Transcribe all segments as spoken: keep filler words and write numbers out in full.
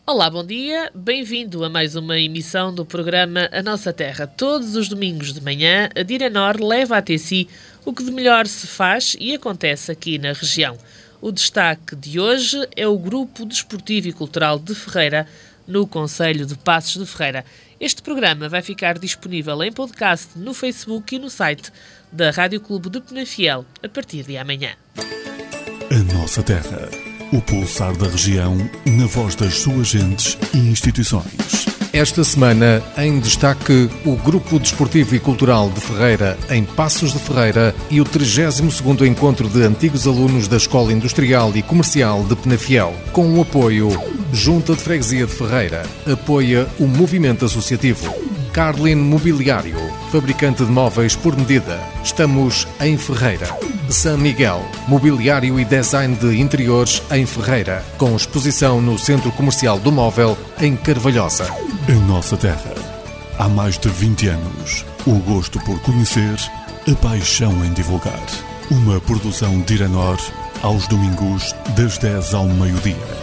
Olá, bom dia, bem-vindo a mais uma emissão do programa A Nossa Terra. Todos os domingos de manhã, a Direnor leva até si o que de melhor se faz e acontece aqui na região. O destaque de hoje é o Grupo Desportivo e Cultural de Ferreira, no concelho de Passos de Ferreira. Este programa vai ficar disponível em podcast no Facebook e no site da Rádio Clube de Penafiel a partir de amanhã. A Nossa Terra. O pulsar da região, na voz das suas gentes e instituições. Esta semana, em destaque, o Grupo Desportivo e Cultural de Ferreira, em Passos de Ferreira, e o trigésimo segundo Encontro de Antigos Alunos da Escola Industrial e Comercial de Penafiel, com o apoio Junta de Freguesia de Ferreira, apoia o movimento associativo. Carlin Mobiliário, fabricante de móveis por medida. Estamos em Ferreira. São Miguel, mobiliário e design de interiores em Ferreira, com exposição no Centro Comercial do Móvel, em Carvalhosa. A Nossa Terra. Há mais de vinte anos, o gosto por conhecer, a paixão em divulgar. Uma produção Direnor, aos domingos, das dez ao meio-dia.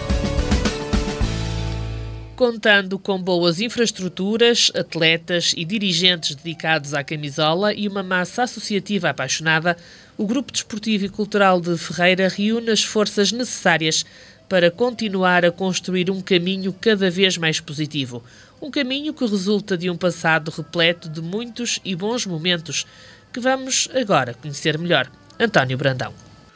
Contando com boas infraestruturas, atletas e dirigentes dedicados à camisola e uma massa associativa apaixonada, o Grupo Desportivo e Cultural de Ferreira reúne as forças necessárias para continuar a construir um caminho cada vez mais positivo. Um caminho que resulta de um passado repleto de muitos e bons momentos, que vamos agora conhecer melhor. António Brandão.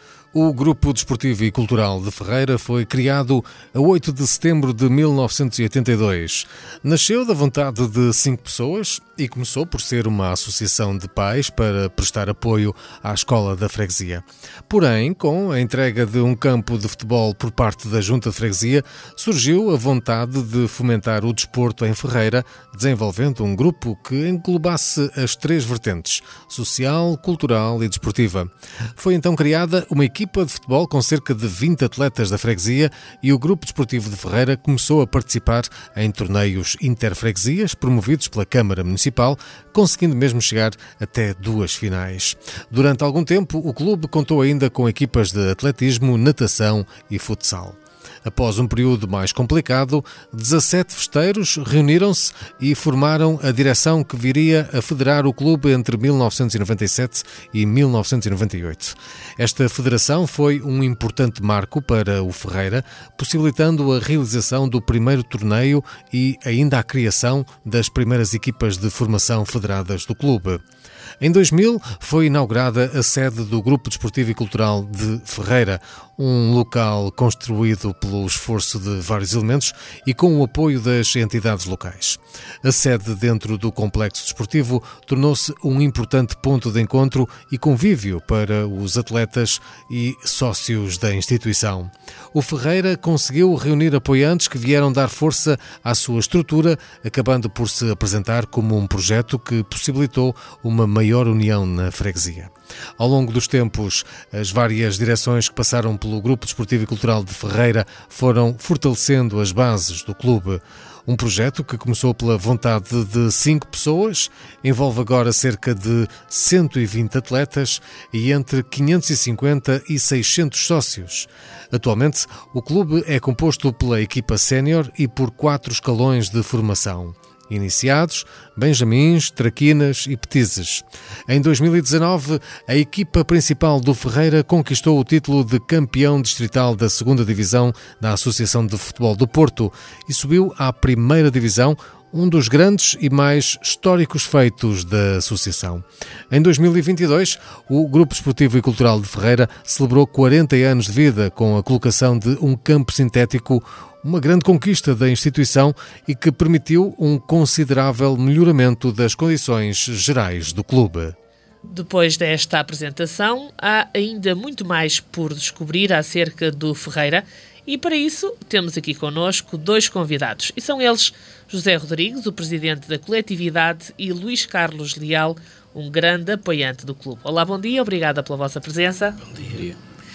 O Grupo Desportivo e Cultural de Ferreira foi criado a oito de setembro de mil novecentos e oitenta e dois. Nasceu da vontade de cinco pessoas e começou por ser uma associação de pais para prestar apoio à escola da freguesia. Porém, com a entrega de um campo de futebol por parte da Junta de Freguesia, surgiu a vontade de fomentar o desporto em Ferreira, desenvolvendo um grupo que englobasse as três vertentes: social, cultural e desportiva. Foi então criada uma equipe equipa de futebol com cerca de vinte atletas da freguesia e o Grupo Desportivo de Ferreira começou a participar em torneios interfreguesias promovidos pela Câmara Municipal, conseguindo mesmo chegar até duas finais. Durante algum tempo, o clube contou ainda com equipas de atletismo, natação e futsal. Após um período mais complicado, dezassete festeiros reuniram-se e formaram a direção que viria a federar o clube entre mil novecentos e noventa e sete e mil novecentos e noventa e oito. Esta federação foi um importante marco para o Ferreira, possibilitando a realização do primeiro torneio e ainda a criação das primeiras equipas de formação federadas do clube. Em dois mil foi inaugurada a sede do Grupo Desportivo e Cultural de Ferreira, um local construído pelo esforço de vários elementos e com o apoio das entidades locais. A sede dentro do complexo desportivo tornou-se um importante ponto de encontro e convívio para os atletas e sócios da instituição. O Ferreira conseguiu reunir apoiantes que vieram dar força à sua estrutura, acabando por se apresentar como um projeto que possibilitou uma maior união na freguesia. Ao longo dos tempos, as várias direções que passaram pelo Grupo Desportivo e Cultural de Ferreira foram fortalecendo as bases do clube. Um projeto que começou pela vontade de cinco pessoas, envolve agora cerca de cento e vinte atletas e entre quinhentos e cinquenta e seiscentos sócios. Atualmente, o clube é composto pela equipa sénior e por quatro escalões de formação: iniciados, benjamins, traquinas e petizes. Em dois mil e dezanove, a equipa principal do Ferreira conquistou o título de campeão distrital da segunda Divisão da Associação de Futebol do Porto e subiu à primeira Divisão, um dos grandes e mais históricos feitos da associação. Em dois mil e vinte e dois, o Grupo Desportivo e Cultural de Ferreira celebrou quarenta anos de vida com a colocação de um campo sintético, uma grande conquista da instituição e que permitiu um considerável melhoramento das condições gerais do clube. Depois desta apresentação, há ainda muito mais por descobrir acerca do Ferreira e, para isso, temos aqui connosco dois convidados. E são eles José Rodrigues, o presidente da coletividade, e Luís Carlos Leal, um grande apoiante do clube. Olá, bom dia, obrigada pela vossa presença. Bom dia.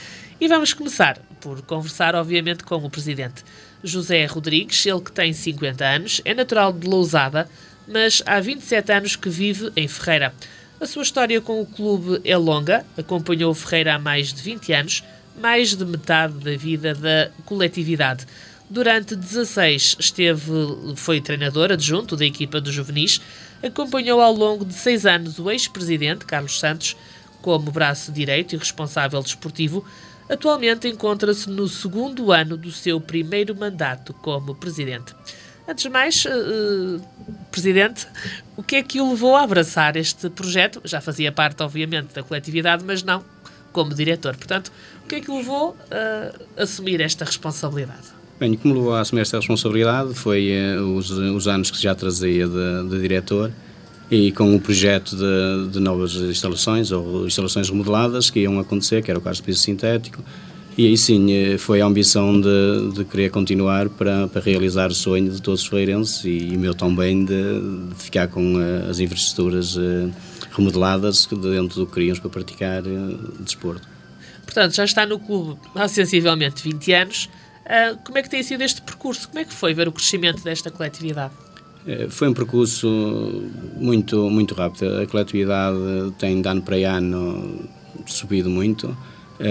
E vamos começar por conversar, obviamente, com o presidente. José Rodrigues, ele que tem cinquenta anos, é natural de Lousada, mas há vinte e sete anos que vive em Ferreira. A sua história com o clube é longa, acompanhou o Ferreira há mais de vinte anos, mais de metade da vida da coletividade. Durante dezasseis esteve, foi treinador adjunto da equipa dos juvenis, acompanhou ao longo de seis anos o ex-presidente Carlos Santos como braço direito e responsável desportivo. Atualmente encontra-se no segundo ano do seu primeiro mandato como presidente. Antes de mais, uh, Presidente, o que é que o levou a abraçar este projeto? Já fazia parte, obviamente, da coletividade, mas não como diretor. Portanto, o que é que o levou a assumir esta responsabilidade? Bem, como levou a assumir esta responsabilidade foi uh, os, os anos que já trazia de, de diretor e com o projeto de, de novas instalações ou instalações remodeladas que iam acontecer, que era o caso do piso sintético, e aí sim foi a ambição de, de querer continuar para, para realizar o sonho de todos os ferreirenses e, e meu também de, de ficar com uh, as infraestruturas uh, remodeladas dentro do que queríamos para praticar uh, desporto. Portanto, já está no clube há sensivelmente vinte anos. Uh, como é que tem sido este percurso? Como é que foi ver o crescimento desta coletividade? Foi um percurso muito, muito rápido. A coletividade tem de ano para ano subido muito uh,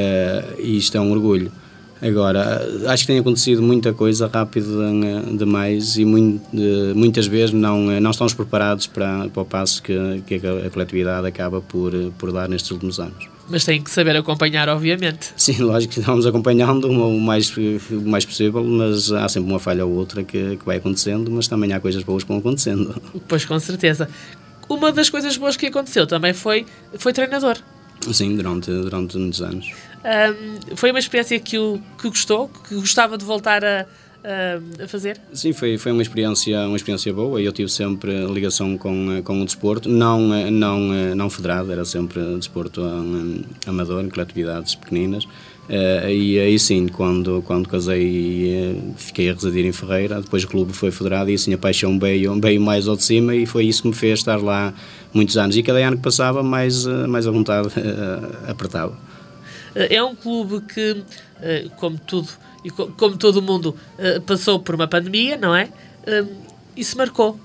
e isto é um orgulho. Agora, acho que tem acontecido muita coisa rápido demais e muito, uh, muitas vezes não, não estamos preparados para, para o passo que, que a coletividade acaba por, por dar nestes últimos anos. Mas tem que saber acompanhar, obviamente. Sim, lógico que estamos acompanhando o mais, o mais possível, mas há sempre uma falha ou outra que, que vai acontecendo, mas também há coisas boas que vão acontecendo. Pois, com certeza. Uma das coisas boas que aconteceu também foi, foi treinador. Sim, durante, durante muitos anos. Um, foi uma experiência que, o, que gostou, que gostava de voltar a, a, a fazer? Sim, foi, foi uma, experiência, uma experiência boa. Eu tive sempre ligação com, com o desporto, não, não, não federado, era sempre desporto amador, em coletividades pequeninas. Uh, e aí sim, quando, quando casei fiquei a residir em Ferreira, depois o clube foi federado e assim a paixão veio, veio mais ao de cima e foi isso que me fez estar lá muitos anos. E cada ano que passava, mais, mais a vontade uh, apertava. É um clube que, uh, como tudo, e como todo o mundo, uh, passou por uma pandemia, não é? Uh, isso marcou.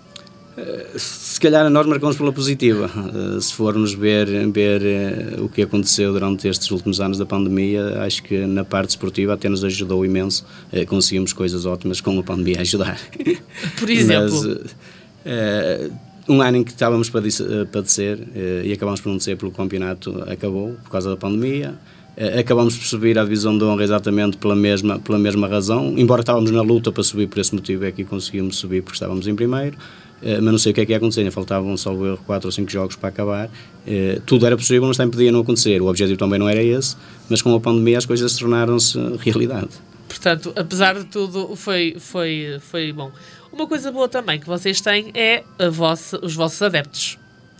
Se calhar nós marcamos pela positiva. Se formos ver, ver o que aconteceu durante estes últimos anos da pandemia, acho que na parte esportiva até nos ajudou imenso. Conseguimos coisas ótimas com a pandemia a ajudar. Por exemplo? Mas, um ano em que estávamos para padecer e acabámos por não descer pelo campeonato, acabou por causa da pandemia. Acabamos por subir à divisão de honra exatamente pela mesma, pela mesma razão, embora estávamos na luta para subir por esse motivo, é que conseguimos subir porque estávamos em primeiro. Uh, mas não sei o que é que ia acontecer, faltavam salvo erro quatro ou cinco jogos para acabar. Uh, tudo era possível, mas também podia não acontecer. O objetivo também não era esse, mas com a pandemia as coisas tornaram-se realidade. Portanto, apesar de tudo, foi, foi, foi bom. Uma coisa boa também que vocês têm é a vossa, os vossos adeptos.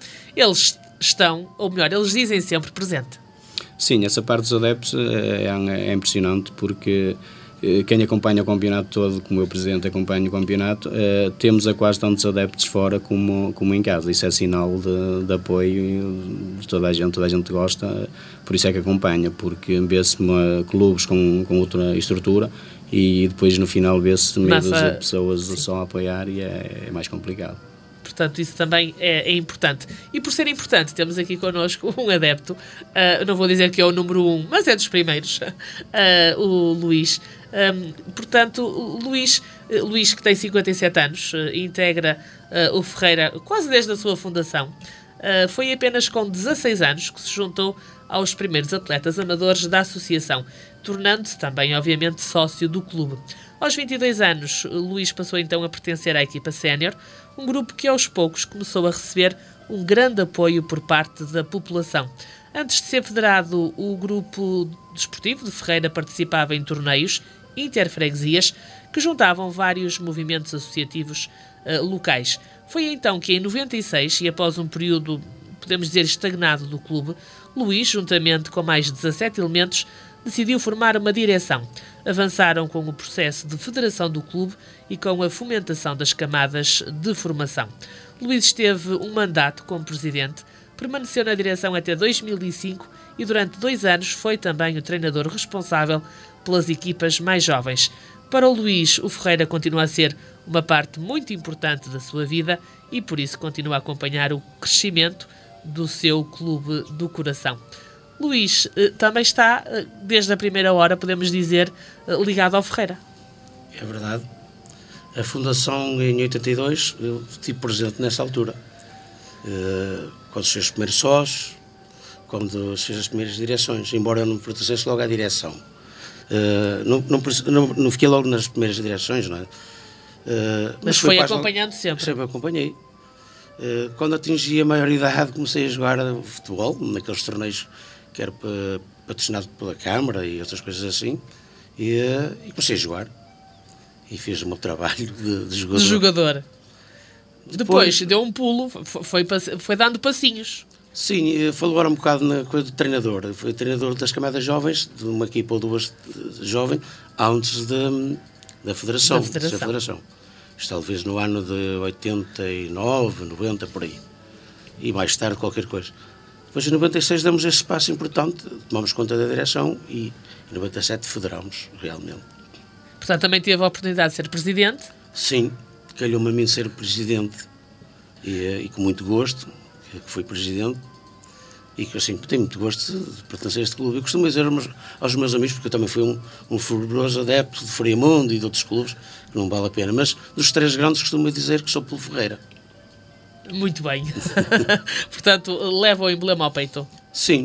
Eles estão, ou melhor, eles dizem sempre presente. Sim, essa parte dos adeptos é, é impressionante porque quem acompanha o campeonato todo, como eu presidente acompanho o campeonato, eh, temos a quase tantos adeptos fora como, como em casa. Isso é sinal de, de apoio de toda a gente, toda a gente gosta, por isso é que acompanha, porque vê-se clubes com, com outra estrutura e depois no final vê-se meia dúzia de pessoas sim. só a apoiar e é, é mais complicado. Portanto, isso também é, é importante. E por ser importante, temos aqui connosco um adepto, uh, não vou dizer que é o número um, mas é dos primeiros, uh, o Luís. Um, portanto, Luís, uh, Luís, que tem cinquenta e sete anos, uh, integra uh, o Ferreira quase desde a sua fundação. Uh, foi apenas com dezasseis anos que se juntou aos primeiros atletas amadores da associação, tornando-se também, obviamente, sócio do clube. Aos vinte e dois anos, Luís passou então a pertencer à equipa sénior, um grupo que aos poucos começou a receber um grande apoio por parte da população. Antes de ser federado, o grupo desportivo de Ferreira participava em torneios interfreguesias que juntavam vários movimentos associativos uh, locais. Foi então que em noventa e seis, e após um período, podemos dizer, estagnado do clube, Luís, juntamente com mais dezassete elementos, decidiu formar uma direção. Avançaram com o processo de federação do clube e com a fomentação das camadas de formação. Luís esteve um mandato como presidente, permaneceu na direção até dois mil e cinco e durante dois anos foi também o treinador responsável pelas equipas mais jovens. Para o Luís, o Ferreira continua a ser uma parte muito importante da sua vida e por isso continua a acompanhar o crescimento do seu clube do coração. Luís eh, também está, eh, desde a primeira hora, podemos dizer, eh, ligado ao Ferreira. é verdade. A fundação, em oitenta e dois, eu estive presente nessa altura. Uh, quando se fez os primeiros sócios, quando se fez as primeiras direções, embora eu não pertencesse logo à direção. Uh, não, não, não, não fiquei logo nas primeiras direções, não é? Uh, mas, mas foi acompanhando sempre? Sempre acompanhei. Uh, quando atingi a maioridade, comecei a jogar futebol, naqueles torneios que era patrocinado pela Câmara e outras coisas assim, e, uh, e comecei a jogar. E fiz o meu trabalho de, de jogador. De jogador. Depois, Depois deu um pulo, foi, foi, foi dando passinhos. Sim, falou agora um bocado na coisa de treinador. Foi treinador das camadas jovens, de uma equipa ou duas jovens, antes de, da Federação. Da Federação. Da Federação. Isto talvez no ano de oitenta e nove, noventa, por aí. E mais tarde qualquer coisa. Depois em noventa e seis damos esse passo importante, tomamos conta da direção e em noventa e sete federamos, realmente. Portanto, também teve a oportunidade de ser presidente? Sim, calhou-me a mim ser presidente e, e com muito gosto, que fui presidente e que assim, tenho muito gosto de pertencer a este clube. Eu costumo dizer aos, aos meus amigos, porque eu também fui um, um fervoroso adepto de Friamundo e de outros clubes, que não vale a pena, mas dos três grandes costumo dizer que sou pelo Ferreira. Muito bem. Portanto, leva o emblema ao peito. Sim.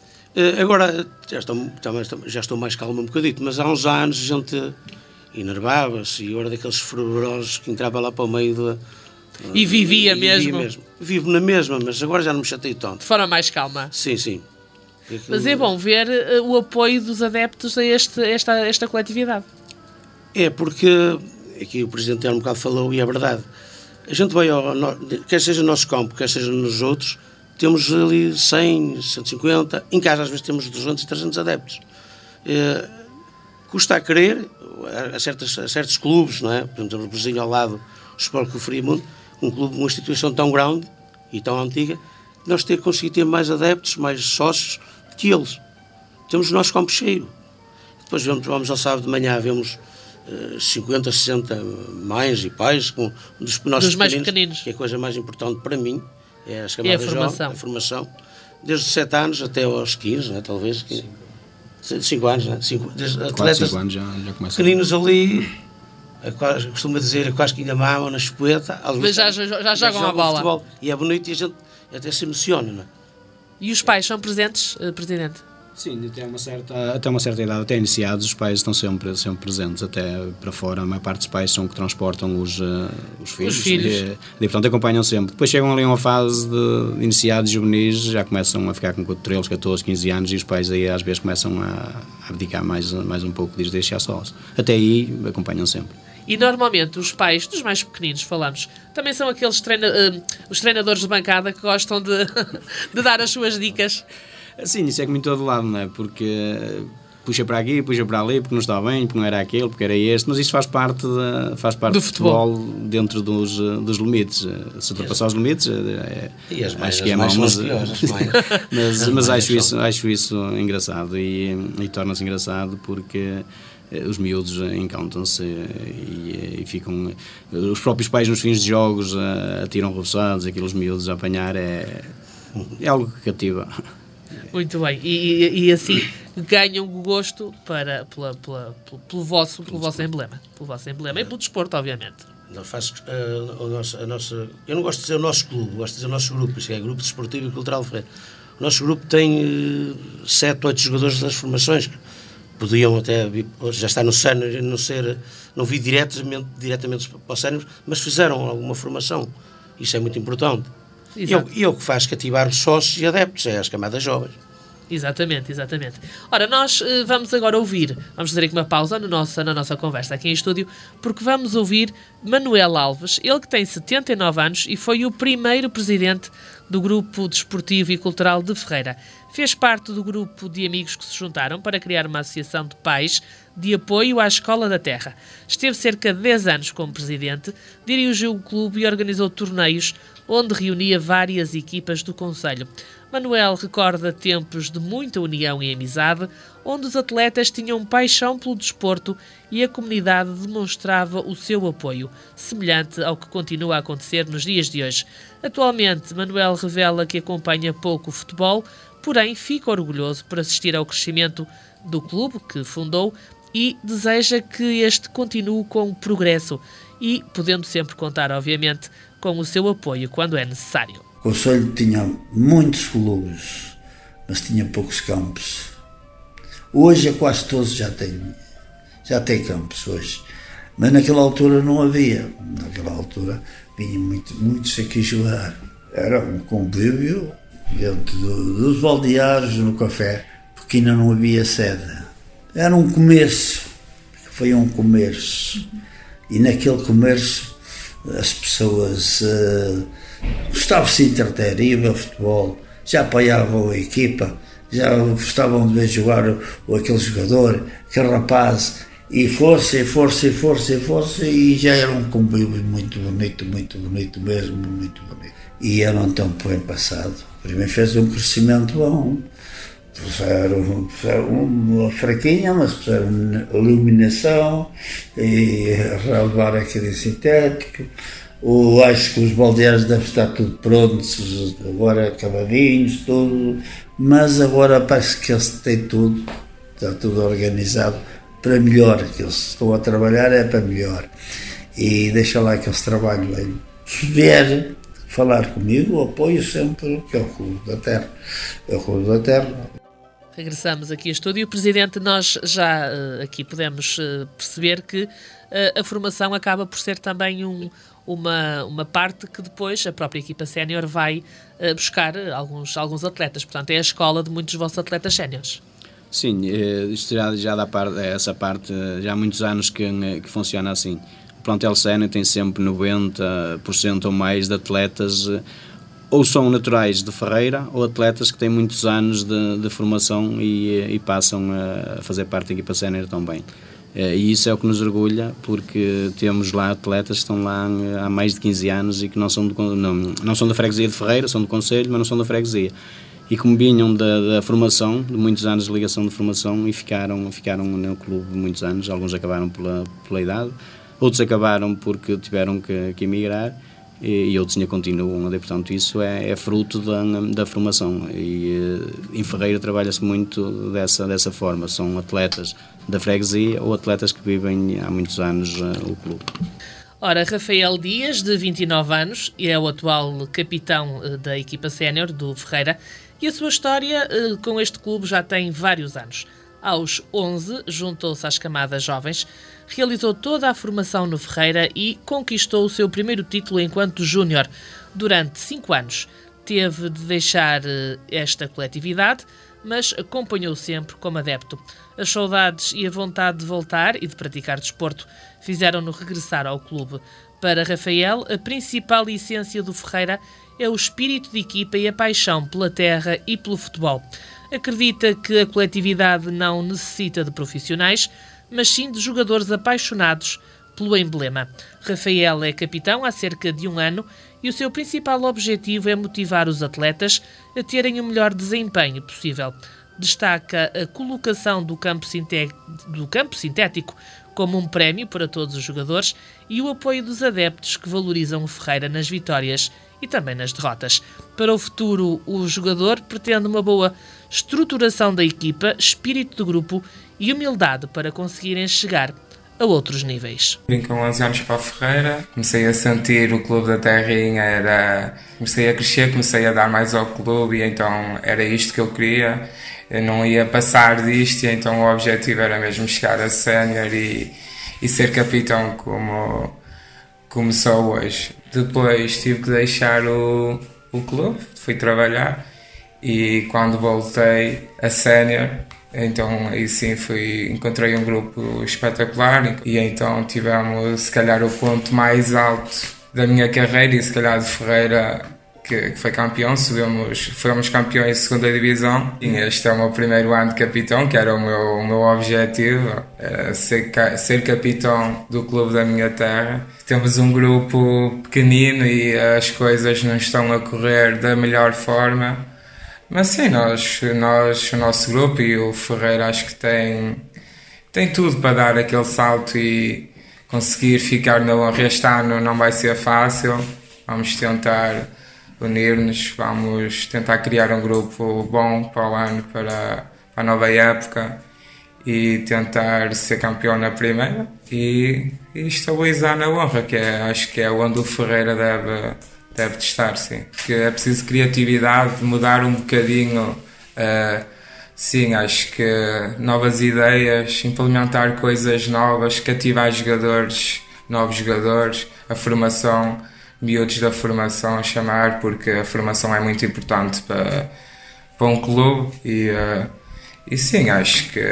Agora, já estou, já estou mais calmo um bocadito, mas há uns anos a gente enervava-se e eu era daqueles fervorosos que entrava lá para o meio da... E vivia, e, mesmo. vivia mesmo. Vivo na mesma, mas agora já não me chatei tanto. De forma mais calma. Sim, sim. Aquilo... Mas é bom ver uh, o apoio dos adeptos a este, esta, esta coletividade. É, porque aqui o Presidente há um bocado falou e é verdade. A gente vai, ao, quer seja no nosso campo, quer seja nos outros, temos ali cem, cento e cinquenta, em casa às vezes temos duzentos e trezentos adeptos. É, custa a crer, a, certas, a certos clubes, não é? Por exemplo, temos o vizinho ao lado, o Sport Clube Friamundo, um clube, uma instituição tão grande e tão antiga, que nós ter conseguido ter mais adeptos, mais sócios que eles. Temos o nosso campo cheio. Depois vamos, vamos ao sábado de manhã, vemos uh, cinquenta, sessenta mães e pais com dos nossos dos mais pequeninos, que é a coisa mais importante para mim, é as é a camadas formação. jovens, a formação, desde os sete anos até aos quinze, né, talvez, cinco anos, né? cinco, desde atletas cinco anos já, já começa pequeninos ali, quase, costumo dizer, quase que ainda mamam na chupeta, mas já, já, já, já jogam a bola. Futebol, e é bonito e a gente até se emociona, não é? E os pais são presentes, Presidente? Sim, até uma certa, até uma certa idade, até iniciados, os pais estão sempre, sempre presentes, até para fora. A maior parte dos pais são que transportam os, uh, os filhos, os filhos. E, e, portanto acompanham sempre. Depois chegam ali a uma fase de iniciados juvenis, já começam a ficar com treze, catorze, quinze anos e os pais aí às vezes começam a, a abdicar mais, mais um pouco de deixar sós. Até aí acompanham sempre. E normalmente os pais dos mais pequeninos, falamos, também são aqueles treina, uh, os treinadores de bancada que gostam de, de dar as suas dicas. Sim, isso é como em todo lado, não é? Porque puxa para aqui, puxa para ali, porque não está bem, porque não era aquele, porque era este, mas isso faz parte, de, faz parte do futebol, futebol dentro dos, dos limites. Se ultrapassar os limites, é, e as mais, acho que é mau, mas, mas, mas acho, isso, acho isso engraçado e, e torna-se engraçado porque os miúdos encantam-se e, e ficam... Os próprios pais nos fins de jogos atiram reboçados, aqueles miúdos a apanhar, é, é algo que cativa. Muito bem, e, e, e assim ganham o gosto para, pela, pela, pelo, pelo, vosso, pelo vosso emblema, pelo vosso emblema e pelo desporto, obviamente. Não faz, uh, a nossa, a nossa, eu não gosto de dizer o nosso clube, gosto de dizer o nosso grupo, isso é Grupo Desportivo e Cultural de Ferreira. O nosso grupo tem uh, sete, oito jogadores das formações que podiam até, já está no sénior, não ser, não vir diretamente, diretamente para o sénior, mas fizeram alguma formação, isso é muito importante. E é, e é o que faz cativar os sócios e adeptos, é as camadas jovens. Exatamente, exatamente. Ora, nós uh, vamos agora ouvir, vamos fazer aqui uma pausa no nossa, na nossa conversa aqui em estúdio, porque vamos ouvir Manuel Alves, ele que tem setenta e nove anos e foi o primeiro presidente do Grupo Desportivo e Cultural de Ferreira. Fez parte do grupo de amigos que se juntaram para criar uma associação de pais de apoio à Escola da Terra. Esteve cerca de dez anos como presidente, dirigiu o clube e organizou torneios onde reunia várias equipas do concelho. Manuel recorda tempos de muita união e amizade, onde os atletas tinham paixão pelo desporto e a comunidade demonstrava o seu apoio, semelhante ao que continua a acontecer nos dias de hoje. Atualmente, Manuel revela que acompanha pouco o futebol, porém fica orgulhoso por assistir ao crescimento do clube que fundou e deseja que este continue com progresso e podendo sempre contar, obviamente, com o seu apoio quando é necessário. O concelho tinha muitos clubes, mas tinha poucos campos. Hoje é quase todos já têm, já têm campos hoje, mas naquela altura não havia. Naquela altura vinha muito, muitos aqui jogar. Era um convívio dentro do, dos baldeares, no café, porque ainda não havia sede. Era um comércio, foi um comércio, e naquele comércio as pessoas uh, gostavam de se entreter, iam ao futebol, já apoiavam a equipa, já gostavam de ver jogar o, o, aquele jogador, aquele rapaz, e força, e força, e força, e força, e já era um convívio muito bonito, muito bonito mesmo, muito bonito. E era um tempo bem passado. Primeiro fez um crescimento bom, puseram, puseram uma fraquinha, mas puseram iluminação, e relevar aquele sintético. O, acho que os baldeares devem estar tudo prontos, agora acabadinhos, tudo, mas agora parece que eles têm tudo, está tudo organizado para melhor, que eles estão a trabalhar é para melhor, e deixa lá que eles trabalhem bem. Se vier falar comigo, apoio sempre, que é o Clube da Terra, é o Clube da Terra. Regressamos aqui ao estúdio. Presidente, nós já uh, aqui podemos uh, perceber que uh, a formação acaba por ser também um, uma, uma parte que depois a própria equipa sénior vai uh, buscar alguns, alguns atletas. Portanto, é a escola de muitos dos vossos atletas séniores. Sim, isto já, já dá parte, essa parte, já há muitos anos que, que funciona assim. O plantel sénior tem sempre noventa por cento ou mais de atletas, ou são naturais de Ferreira, ou atletas que têm muitos anos de, de formação e, e passam a fazer parte da equipa sénior também. E isso é o que nos orgulha, porque temos lá atletas que estão lá há mais de quinze anos e que não são, do, não, não são da freguesia de Ferreira, são do concelho, mas não são da freguesia. E como vinham da, da formação, de muitos anos de ligação de formação, e ficaram, ficaram no clube muitos anos, alguns acabaram pela, pela idade, outros acabaram porque tiveram que, que emigrar, e, e outros ainda continuam. Portanto, isso é, é fruto da, da formação, e em Ferreira trabalha-se muito dessa, dessa forma, são atletas da freguesia ou atletas que vivem há muitos anos uh, o clube. Ora, Rafael Dias, de vinte e nove anos, é o atual capitão da equipa sénior do Ferreira, e a sua história uh, com este clube já tem vários anos. Aos onze, juntou-se às camadas jovens, realizou toda a formação no Ferreira e conquistou o seu primeiro título enquanto júnior. Durante cinco anos teve de deixar uh, esta coletividade, mas acompanhou sempre como adepto. As saudades e a vontade de voltar e de praticar desporto fizeram-no regressar ao clube. Para Rafael, a principal essência do Ferreira é o espírito de equipa e a paixão pela terra e pelo futebol. Acredita que a coletividade não necessita de profissionais, mas sim de jogadores apaixonados pelo emblema. Rafael é capitão há cerca de um ano e o seu principal objetivo é motivar os atletas a terem o melhor desempenho possível. Destaca a colocação do campo, sinté- do campo sintético como um prémio para todos os jogadores e o apoio dos adeptos que valorizam o Ferreira nas vitórias e também nas derrotas. Para o futuro, o jogador pretende uma boa estruturação da equipa, espírito de grupo e humildade para conseguirem chegar a outros níveis. Vim com onze anos para a Ferreira, comecei a sentir o clube da terrinha, era... comecei a crescer, comecei a dar mais ao clube e então era isto que eu queria. Eu não ia passar disto, e então o objetivo era mesmo chegar a sénior e, e ser capitão como, como sou hoje. Depois tive que deixar o, o clube, fui trabalhar e quando voltei a sénior, então aí sim fui, encontrei um grupo espetacular e então tivemos se calhar o ponto mais alto da minha carreira e se calhar de Ferreira, que, que foi campeão, subimos, fomos campeões de segunda divisão e este é o meu primeiro ano de capitão, que era o meu, o meu objetivo, era ser, ser capitão do clube da minha terra. Temos um grupo pequenino e as coisas não estão a correr da melhor forma, mas sim, nós, nós, o nosso grupo e o Ferreira acho que tem, tem tudo para dar aquele salto e conseguir ficar na honra. Este ano não vai ser fácil, vamos tentar unir-nos, vamos tentar criar um grupo bom para o ano, para, para a nova época e tentar ser campeão na primeira e, e estabilizar na honra, que é, acho que é onde o Ferreira deve, deve estar, sim. Que é preciso criatividade, mudar um bocadinho, uh, sim, acho que novas ideias, implementar coisas novas, cativar jogadores, novos jogadores, a formação, miúdos da formação a chamar, porque a formação é muito importante para, para um clube e, uh, e sim, acho que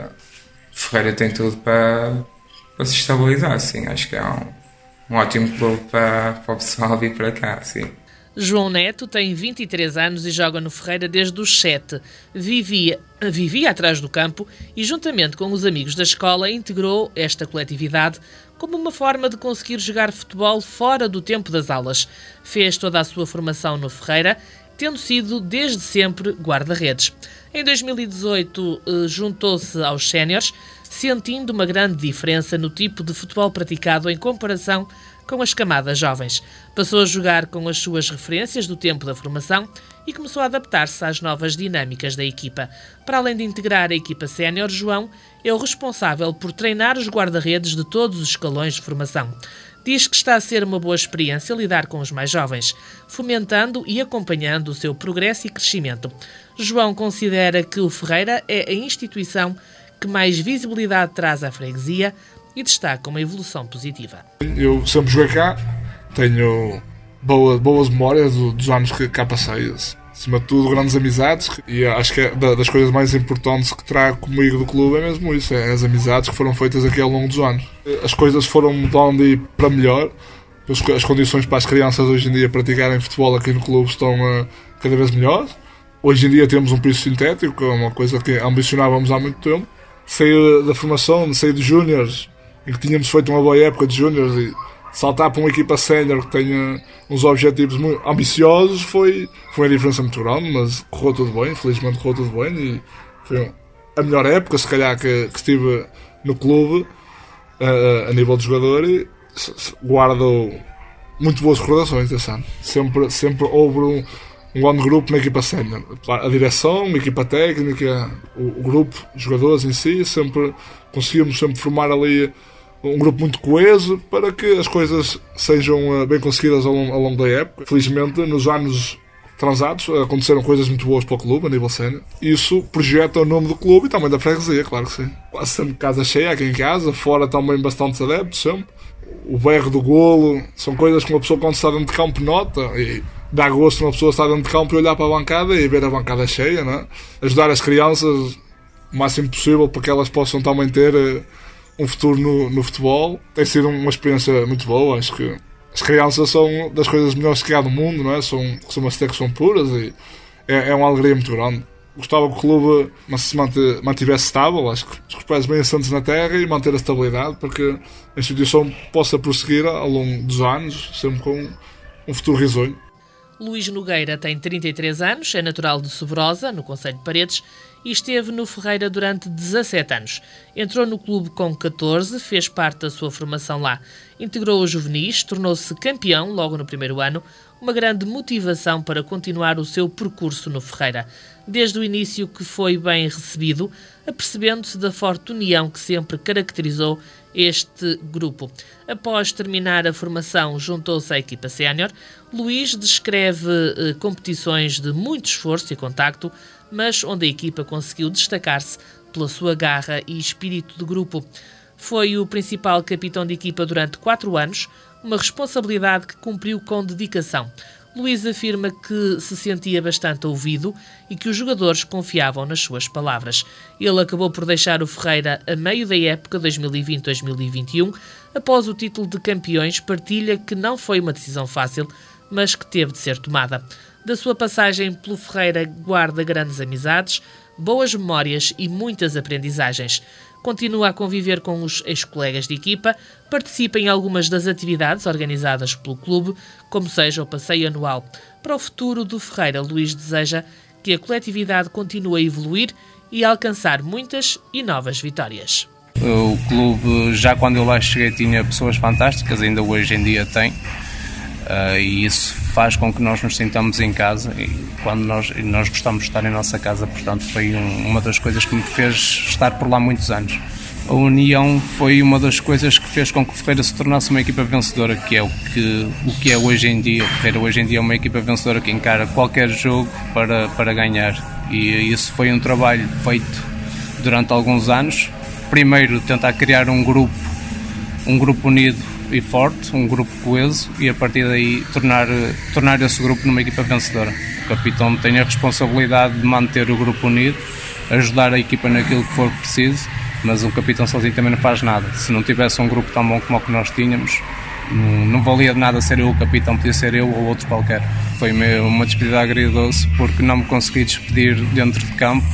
Ferreira tem tudo para, para se estabilizar, sim, acho que é um, um ótimo clube para, para o pessoal vir para cá, sim. João Neto tem vinte e três anos e joga no Ferreira desde os sete. Vivia, vivia atrás do campo e, juntamente com os amigos da escola, integrou esta coletividade como uma forma de conseguir jogar futebol fora do tempo das aulas. Fez toda a sua formação no Ferreira, tendo sido desde sempre guarda-redes. Em dois mil e dezoito, juntou-se aos séniores, sentindo uma grande diferença no tipo de futebol praticado em comparação com as camadas jovens. Passou a jogar com as suas referências do tempo da formação e começou a adaptar-se às novas dinâmicas da equipa. Para além de integrar a equipa sénior, João é o responsável por treinar os guarda-redes de todos os escalões de formação. Diz que está a ser uma boa experiência lidar com os mais jovens, fomentando e acompanhando o seu progresso e crescimento. João considera que o Ferreira é a instituição que mais visibilidade traz à freguesia e destaca uma evolução positiva. Eu sempre joguei cá, tenho boas, boas memórias dos anos que cá passei. Acima de tudo, grandes amizades, e acho que é das coisas mais importantes que trago comigo do clube é mesmo isso, é as amizades que foram feitas aqui ao longo dos anos. As coisas foram mudando e para melhor, as condições para as crianças hoje em dia praticarem futebol aqui no clube estão uh, cada vez melhores. Hoje em dia temos um piso sintético, que é uma coisa que ambicionávamos há muito tempo. Saí da formação, saí de júniores, em que tínhamos feito uma boa época de júniores, e saltar para uma equipa sénior que tenha uns objetivos muito ambiciosos foi, foi uma diferença muito grande, mas correu tudo bem, felizmente correu tudo bem, e foi a melhor época, se calhar, que, que estive no clube, a, a nível de jogador, e guardo muito boas recordações desse ano. Sempre, sempre houve um, um grande grupo na equipa sénior. A direção, a equipa técnica, o, o grupo, os jogadores em si, sempre conseguimos sempre formar ali um grupo muito coeso para que as coisas sejam bem conseguidas ao longo, ao longo da época. Felizmente, nos anos transados, aconteceram coisas muito boas para o clube, a nível sénior. Isso projeta o nome do clube e também da freguesia, claro que sim. Quase sempre casa cheia aqui em casa, fora também bastantes adeptos, sempre. O berro do golo, são coisas que uma pessoa, quando está dentro de campo, nota, e dá gosto uma pessoa estar dentro de campo e olhar para a bancada e ver a bancada cheia, não é? Ajudar as crianças o máximo possível para que elas possam também ter um futuro no, no futebol. Tem sido uma experiência muito boa. Acho que as crianças são das coisas melhores que há no mundo, não é? São, costuma ser que são puras, e é, é uma alegria muito grande. Gostava que o clube se mantivesse estável, acho que os pés bem assentos na terra, e manter a estabilidade para que a instituição possa prosseguir ao longo dos anos, sempre com um futuro risonho. Luís Nogueira tem trinta e três anos, é natural de Sobrosa, no concelho de Paredes, e esteve no Ferreira durante dezassete anos. Entrou no clube com catorze, fez parte da sua formação lá. Integrou os juvenis, tornou-se campeão logo no primeiro ano, uma grande motivação para continuar o seu percurso no Ferreira. Desde o início que foi bem recebido, apercebendo-se da forte união que sempre caracterizou este grupo. Após terminar a formação, juntou-se à equipa sénior. Luís descreve eh, competições de muito esforço e contacto, mas onde a equipa conseguiu destacar-se pela sua garra e espírito de grupo. Foi o principal capitão de equipa durante quatro anos, uma responsabilidade que cumpriu com dedicação. Luís afirma que se sentia bastante ouvido e que os jogadores confiavam nas suas palavras. Ele acabou por deixar o Ferreira a meio da época dois mil e vinte a dois mil e vinte e um. Após o título de campeões, partilha que não foi uma decisão fácil, mas que teve de ser tomada. Da sua passagem pelo Ferreira guarda grandes amizades, boas memórias e muitas aprendizagens. Continua a conviver com os ex-colegas de equipa, participa em algumas das atividades organizadas pelo clube, como seja o passeio anual. Para o futuro do Ferreira, Luís deseja que a coletividade continue a evoluir e a alcançar muitas e novas vitórias. O clube, já quando eu lá cheguei, tinha pessoas fantásticas, ainda hoje em dia tem. Uh, e isso faz com que nós nos sintamos em casa, e quando nós, nós gostamos de estar em nossa casa, portanto foi um, uma das coisas que me fez estar por lá muitos anos. A união foi uma das coisas que fez com que o Ferreira se tornasse uma equipa vencedora, que é o que, o que é hoje em dia. O Ferreira hoje em dia é uma equipa vencedora que encara qualquer jogo para, para ganhar, e isso foi um trabalho feito durante alguns anos. Primeiro tentar criar um grupo, um grupo unido e forte, um grupo coeso, e a partir daí tornar, tornar esse grupo numa equipa vencedora. O capitão tem a responsabilidade de manter o grupo unido, ajudar a equipa naquilo que for preciso, mas o capitão sozinho também não faz nada. Se não tivesse um grupo tão bom como o que nós tínhamos, não, não valia de nada ser eu o capitão, podia ser eu ou outro qualquer. Foi uma despedida agridoce porque não me consegui despedir dentro de campo.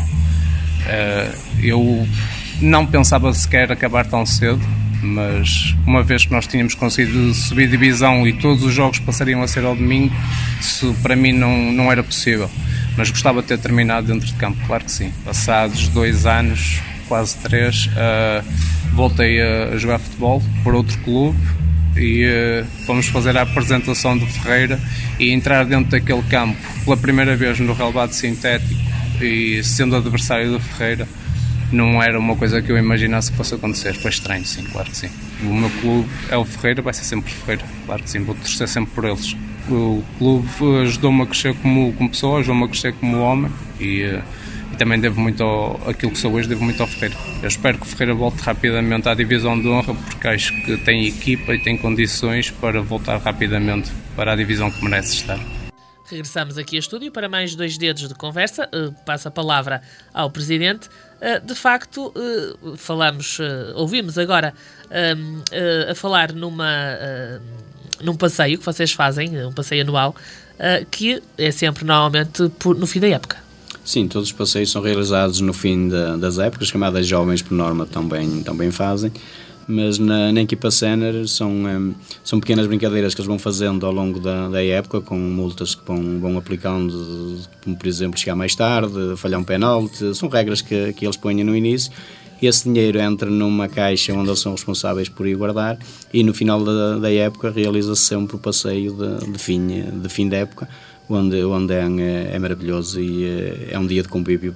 Eu não pensava sequer acabar tão cedo, mas uma vez que nós tínhamos conseguido subir divisão e todos os jogos passariam a ser ao domingo, isso para mim não, não era possível. Mas gostava de ter terminado dentro de campo, claro que sim. Passados dois anos, quase três, uh, voltei a, a jogar futebol por outro clube e uh, fomos fazer a apresentação do Ferreira e entrar dentro daquele campo pela primeira vez no relevado sintético e sendo adversário do Ferreira. Não era uma coisa que eu imaginasse que fosse acontecer. Foi estranho, sim, claro que sim. O meu clube é o Ferreira, vai ser sempre Ferreira, claro que sim, vou torcer sempre por eles. O clube ajudou-me a crescer como, como pessoa, ajudou-me a crescer como homem e, e também devo muito ao, aquilo que sou hoje, devo muito ao Ferreira. Eu espero que o Ferreira volte rapidamente à divisão de honra, porque acho que tem equipa e tem condições para voltar rapidamente para a divisão que merece estar. Regressamos aqui a estúdio para mais dois dedos de conversa. Uh, passo a palavra ao Presidente. Uh, de facto, uh, falamos, uh, ouvimos agora uh, uh, a falar numa, uh, num passeio que vocês fazem, um passeio anual, uh, que é sempre normalmente por, no fim da época. Sim, todos os passeios são realizados no fim de, das épocas, chamadas jovens por norma também, também fazem. Mas na, na equipa sénior são, um, são pequenas brincadeiras que eles vão fazendo ao longo da, da época, com multas que vão, vão aplicando, como por exemplo chegar mais tarde, falhar um penalti, são regras que, que eles põem no início. Esse dinheiro entra numa caixa onde eles são responsáveis por ir guardar e no final da, da época realiza-se sempre o passeio de, de, fim, de fim da época, onde, onde é, é maravilhoso e é um dia de convívio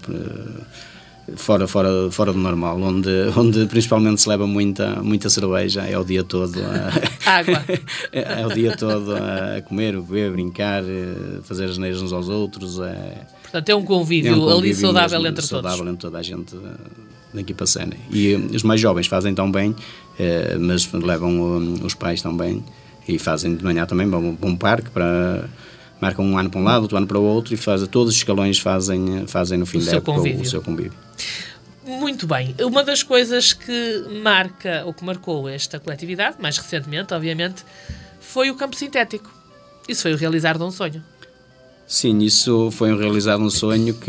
Fora, fora, fora do normal, onde, onde principalmente se leva muita, muita cerveja, é o dia todo a, água é, é o dia todo a comer, beber, brincar, fazer as neiras uns aos outros. É, Portanto, é um convívio, é um convívio ali saudável entre saudável todos. entre toda a gente da equipa sénior. E os mais jovens fazem tão bem, mas levam os pais também e fazem de manhã também, vão para um parque para... marcam um ano para um lado, outro ano para o outro e faz, todos os escalões fazem, fazem no fim da época o seu convívio. Muito bem. Uma das coisas que marca, ou que marcou esta coletividade, mais recentemente, obviamente, foi o campo sintético. Isso foi o realizar de um sonho. Sim, isso foi um realizar de um sonho que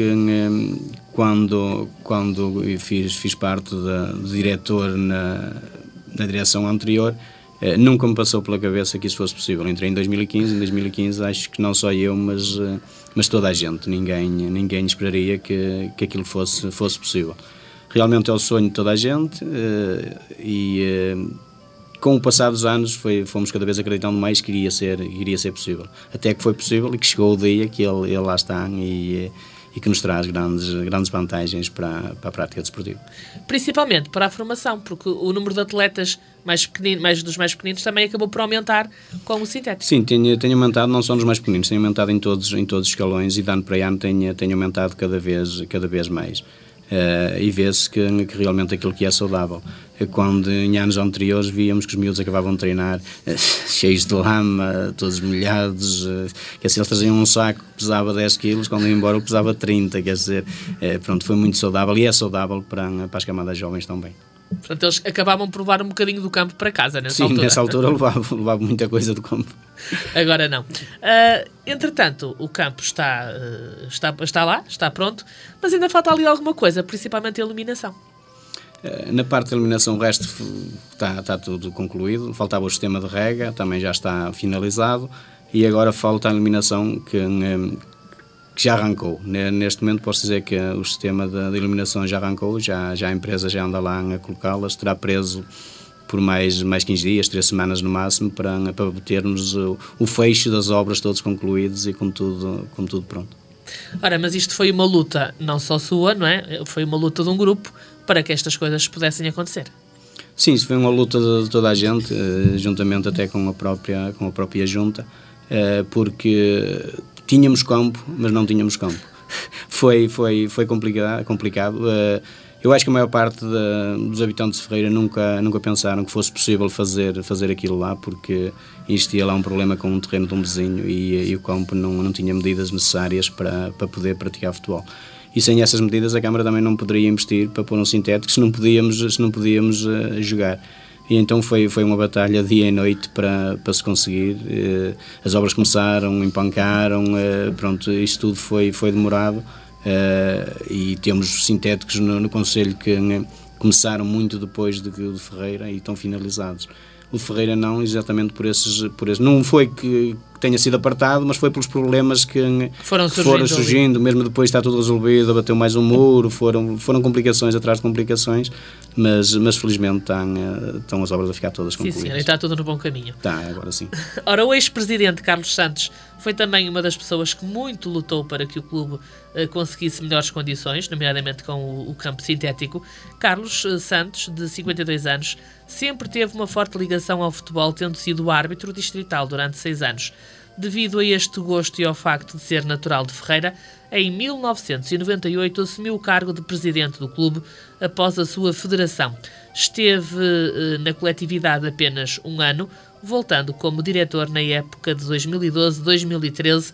quando, quando fiz, fiz parte da, do diretor na, na direção anterior, Uh, nunca me passou pela cabeça que isso fosse possível. Entrei em dois mil e quinze, em dois mil e quinze acho que não só eu, mas, uh, mas toda a gente, ninguém, ninguém esperaria que, que aquilo fosse, fosse possível. Realmente é o sonho de toda a gente uh, e uh, com o passar dos anos foi, fomos cada vez acreditando mais que iria ser, iria ser possível. Até que foi possível e que chegou o dia que ele, ele lá está e, e que nos traz grandes, grandes vantagens para, para a prática desportiva. Principalmente para a formação, porque o número de atletas mais pequeninos, mais dos mais pequeninos também acabou por aumentar com o sintético. Sim, tem, tem aumentado não só nos mais pequeninos, tem aumentado em todos, em todos os escalões e de ano para ano tem, tem aumentado cada vez, cada vez mais. Uh, e vê-se que, que realmente aquilo que é saudável. Quando em anos anteriores víamos que os miúdos acabavam de treinar uh, cheios de lama, todos molhados, uh, que assim, eles traziam um saco que pesava dez quilos, quando iam embora pesava trinta, quer dizer, uh, pronto, foi muito saudável e é saudável para, para as camadas jovens também. Portanto, eles acabavam por levar um bocadinho do campo para casa nessa Sim, altura. Sim, nessa altura levavam, levavam muita coisa do campo. Agora não. Uh, entretanto, o campo está, uh, está, está lá, está pronto, mas ainda falta ali alguma coisa, principalmente a iluminação. Uh, na parte da iluminação, o resto está, está tudo concluído. Faltava o sistema de rega, também já está finalizado. E agora falta a iluminação que... Um, que já arrancou. Neste momento posso dizer que o sistema de, de iluminação já arrancou, já, já a empresa já anda lá a colocá-las, terá preso por mais, mais quinze dias, três semanas no máximo, para, para termos o, o fecho das obras todos concluídos e com tudo, com tudo pronto. Ora, mas isto foi uma luta não só sua, não é? Foi uma luta de um grupo para que estas coisas pudessem acontecer. Sim, isso foi uma luta de, de toda a gente, eh, juntamente até com a própria, com a própria junta, eh, porque tínhamos campo, mas não tínhamos campo. foi, foi, foi complicado. complicado. Eh, eu acho que a maior parte de, dos habitantes de Ferreira nunca, nunca pensaram que fosse possível fazer, fazer aquilo lá, porque existia lá um problema com um terreno de um vizinho e, e o campo não, não tinha medidas necessárias para, para poder praticar futebol. E sem essas medidas a Câmara também não poderia investir para pôr um sintético se não podíamos, se não podíamos uh, jogar. E então foi, foi uma batalha dia e noite para, para se conseguir. Uh, as obras começaram, empancaram, uh, pronto, isso tudo foi, foi demorado. Uh, e temos sintéticos no, no Conselho que uh, começaram muito depois de, de Ferreira e estão finalizados. O Ferreira não, exatamente por esses, por esses... Não foi que tenha sido apartado, mas foi pelos problemas que foram que surgindo, foram surgindo mesmo depois está tudo resolvido, bateu mais um muro, foram, foram complicações atrás de complicações, mas, mas felizmente estão, estão as obras a ficar todas concluídas. Sim, sim, e está tudo no bom caminho. Está, agora sim. Ora, o ex-presidente Carlos Santos foi também uma das pessoas que muito lutou para que o clube uh, conseguisse melhores condições, nomeadamente com o, o campo sintético. Carlos uh, Santos, de cinquenta e dois anos, sempre teve uma forte ligação ao futebol, tendo sido árbitro distrital durante seis anos. Devido a este gosto e ao facto de ser natural de Ferreira, em mil novecentos e noventa e oito assumiu o cargo de presidente do clube após a sua federação. Esteve uh, na coletividade apenas um ano, voltando como diretor na época de dois mil e doze a dois mil e treze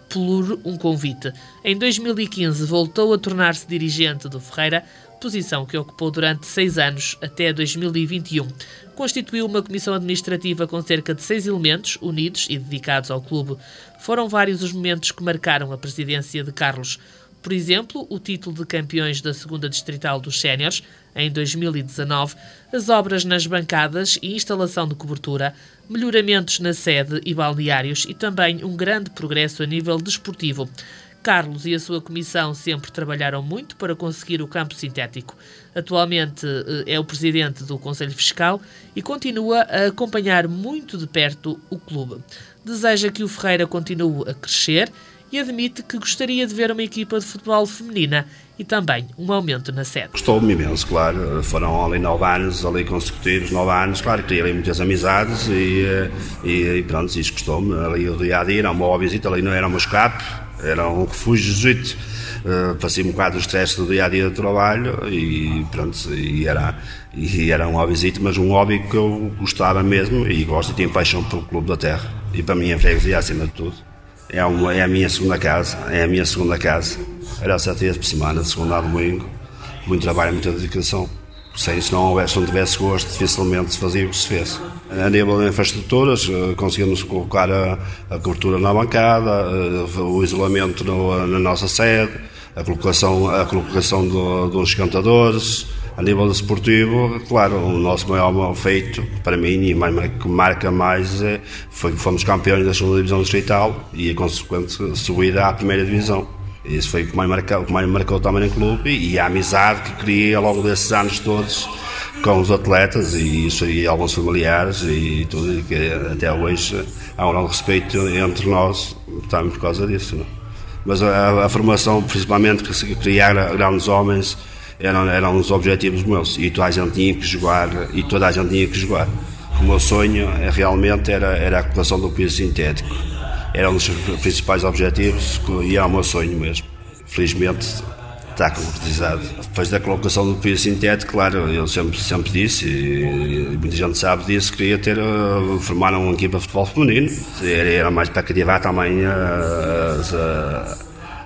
por um convite. Em dois mil e quinze voltou a tornar-se dirigente do Ferreira, posição que ocupou durante seis anos, até dois mil e vinte e um. Constituiu uma comissão administrativa com cerca de seis elementos, unidos e dedicados ao clube. Foram vários os momentos que marcaram a presidência de Carlos. Por exemplo, o título de campeões da segunda Distrital dos Séniores, em dois mil e dezanove, as obras nas bancadas e instalação de cobertura, melhoramentos na sede e balneários e também um grande progresso a nível desportivo. Carlos e a sua comissão sempre trabalharam muito para conseguir o campo sintético. Atualmente é o presidente do Conselho Fiscal e continua a acompanhar muito de perto o clube. Deseja que o Ferreira continue a crescer e admite que gostaria de ver uma equipa de futebol feminina e também um aumento na sede. Gostou-me imenso, claro. Foram ali nove anos, ali consecutivos, nove anos. Claro que ali muitas amizades e, e, e pronto, isso gostou-me. Ali o dia-a-dia era uma boa visita, ali não era um escape, era um refúgio jesuíta. Uh, passei um bocado o stress do dia-a-dia do trabalho e pronto, e era, e era um hobby, mas um hobby que eu gostava mesmo e gosto e tenho paixão pelo Clube da Terra. E para mim a freguesia acima de tudo. É, uma, é a minha segunda casa, é a minha segunda casa. Era sete dias por semana, de segunda a domingo. Muito trabalho, muita dedicação. Sei, se não houvesse, se não tivesse gosto, dificilmente se fazia o que se fez. A nível de infraestruturas, conseguimos colocar a, a cobertura na bancada, o isolamento no, na nossa sede, a colocação, a colocação do, dos cantadores. A nível desportivo, claro, o nosso maior feito, para mim, e mais, que marca mais, foi que fomos campeões da segunda divisão distrital e a consequente subida à primeira divisão. Isso foi o que mais marcou, o que mais marcou também no clube e a amizade que criei ao longo desses anos todos com os atletas e, isso, e alguns familiares e tudo, e que até hoje há um grande respeito entre nós, também por causa disso. Não? Mas a, a formação, principalmente, que criar grandes homens, Eram, eram os objetivos meus e toda a gente tinha que jogar e toda a gente tinha que jogar. O meu sonho realmente era, era a colocação do piso sintético. Era um dos principais objetivos e é o meu sonho mesmo. Felizmente está concretizado. Depois da colocação do piso sintético, claro, eu sempre, sempre disse e, e muita gente sabe disso, queria ter uh, formar uma equipa de futebol feminino. Era, era mais para cativar também uh, as, uh,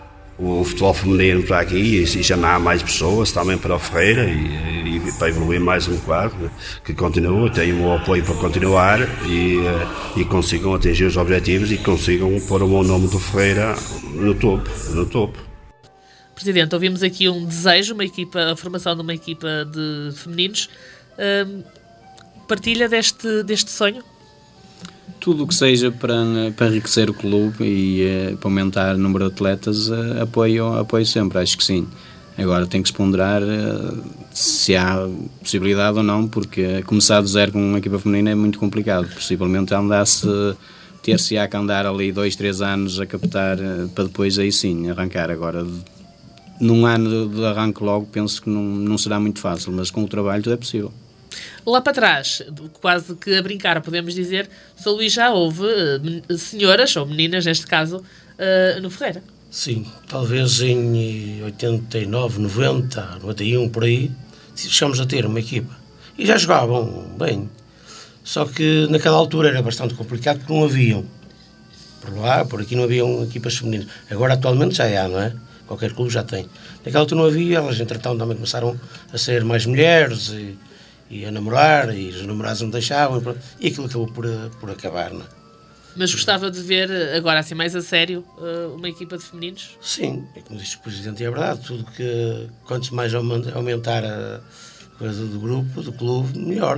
o futebol feminino para aqui e, e chamar mais pessoas também para o Ferreira e, e para evoluir mais um bocado, que continue, tenham o apoio para continuar e, e consigam atingir os objetivos e consigam pôr o bom nome do Ferreira no topo, no topo. Presidente, ouvimos aqui um desejo, uma equipa, a formação de uma equipa de femininos. Hum, partilha deste, deste sonho? Tudo o que seja para, para enriquecer o clube e uh, para aumentar o número de atletas, uh, apoio, apoio sempre, acho que sim. Agora tem que se ponderar uh, se há possibilidade ou não, porque começar do zero com uma equipa feminina é muito complicado. Possivelmente andar-se, ter-se-á que andar ali dois, três anos a captar uh, para depois aí sim arrancar. Agora, num ano de arranque logo, penso que não, não será muito fácil, mas com o trabalho tudo é possível. Lá para trás, quase que a brincar, podemos dizer, São Luís, já houve uh, senhoras, ou meninas neste caso, uh, no Ferreira. Sim, talvez em oitenta e nove, noventa, noventa e um, por aí, chegámos a ter uma equipa. E já jogavam bem. Só que naquela altura era bastante complicado porque não haviam. Por lá, por aqui não haviam equipas femininas. Agora atualmente já há, não é? Qualquer clube já tem. Naquela altura não havia, elas entretanto também começaram a ser mais mulheres e, e a namorar, e os namorados não deixavam, e, e aquilo acabou por, por acabar, não é? Mas gostava de ver, agora assim mais a sério, uma equipa de femininos? Sim, é como disse o Presidente, é verdade. Tudo que, quanto mais aumentar a coisa do grupo, do clube, melhor.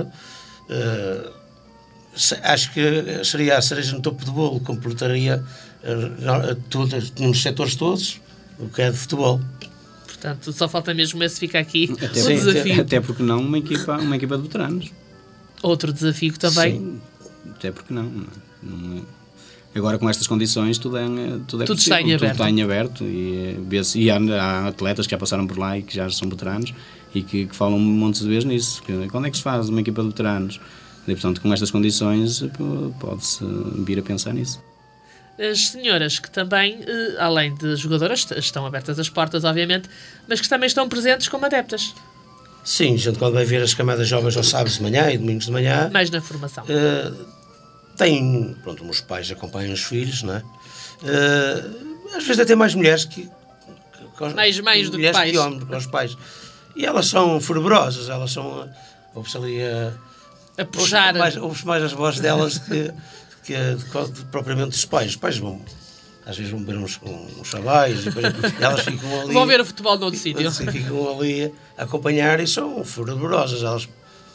Uh, acho que seria a cereja no topo do bolo, completaria uh, todos, nos setores todos, o que é de futebol. Portanto, só falta mesmo esse fica aqui até, o desafio. Até, até porque não uma equipa, uma equipa de veteranos. Outro desafio também. Sim, até porque não. não. Não é. Agora com estas condições tudo é, tudo é tudo possível, está em aberto. Tudo está em aberto e, e há, há atletas que já passaram por lá e que já são veteranos e que, que falam montes de vezes nisso. Que, quando é que se faz uma equipa de veteranos? E, portanto, com estas condições pode-se vir a pensar nisso. As senhoras que também, além de jogadoras, estão abertas as portas, obviamente, mas que também estão presentes como adeptas. Sim, a gente quando vai ver as camadas jovens aos sábados de manhã e domingos de manhã... Mais na formação. Uh, Tem, pronto, os pais acompanham os filhos, não é? Uh, às vezes até mais mulheres que... que mais mães do que pais. Que homens, os pais. E elas são fervorosas, elas são... Ouve-se ali a... A puxar. Ouve-se mais as vozes delas que, que, que, que propriamente dos pais. Os pais vão... Às vezes vão beber uns, uns chavais e depois elas ficam ali... Vão ver o futebol noutro sítio. Ficam ali a acompanhar e são fervorosas. Elas...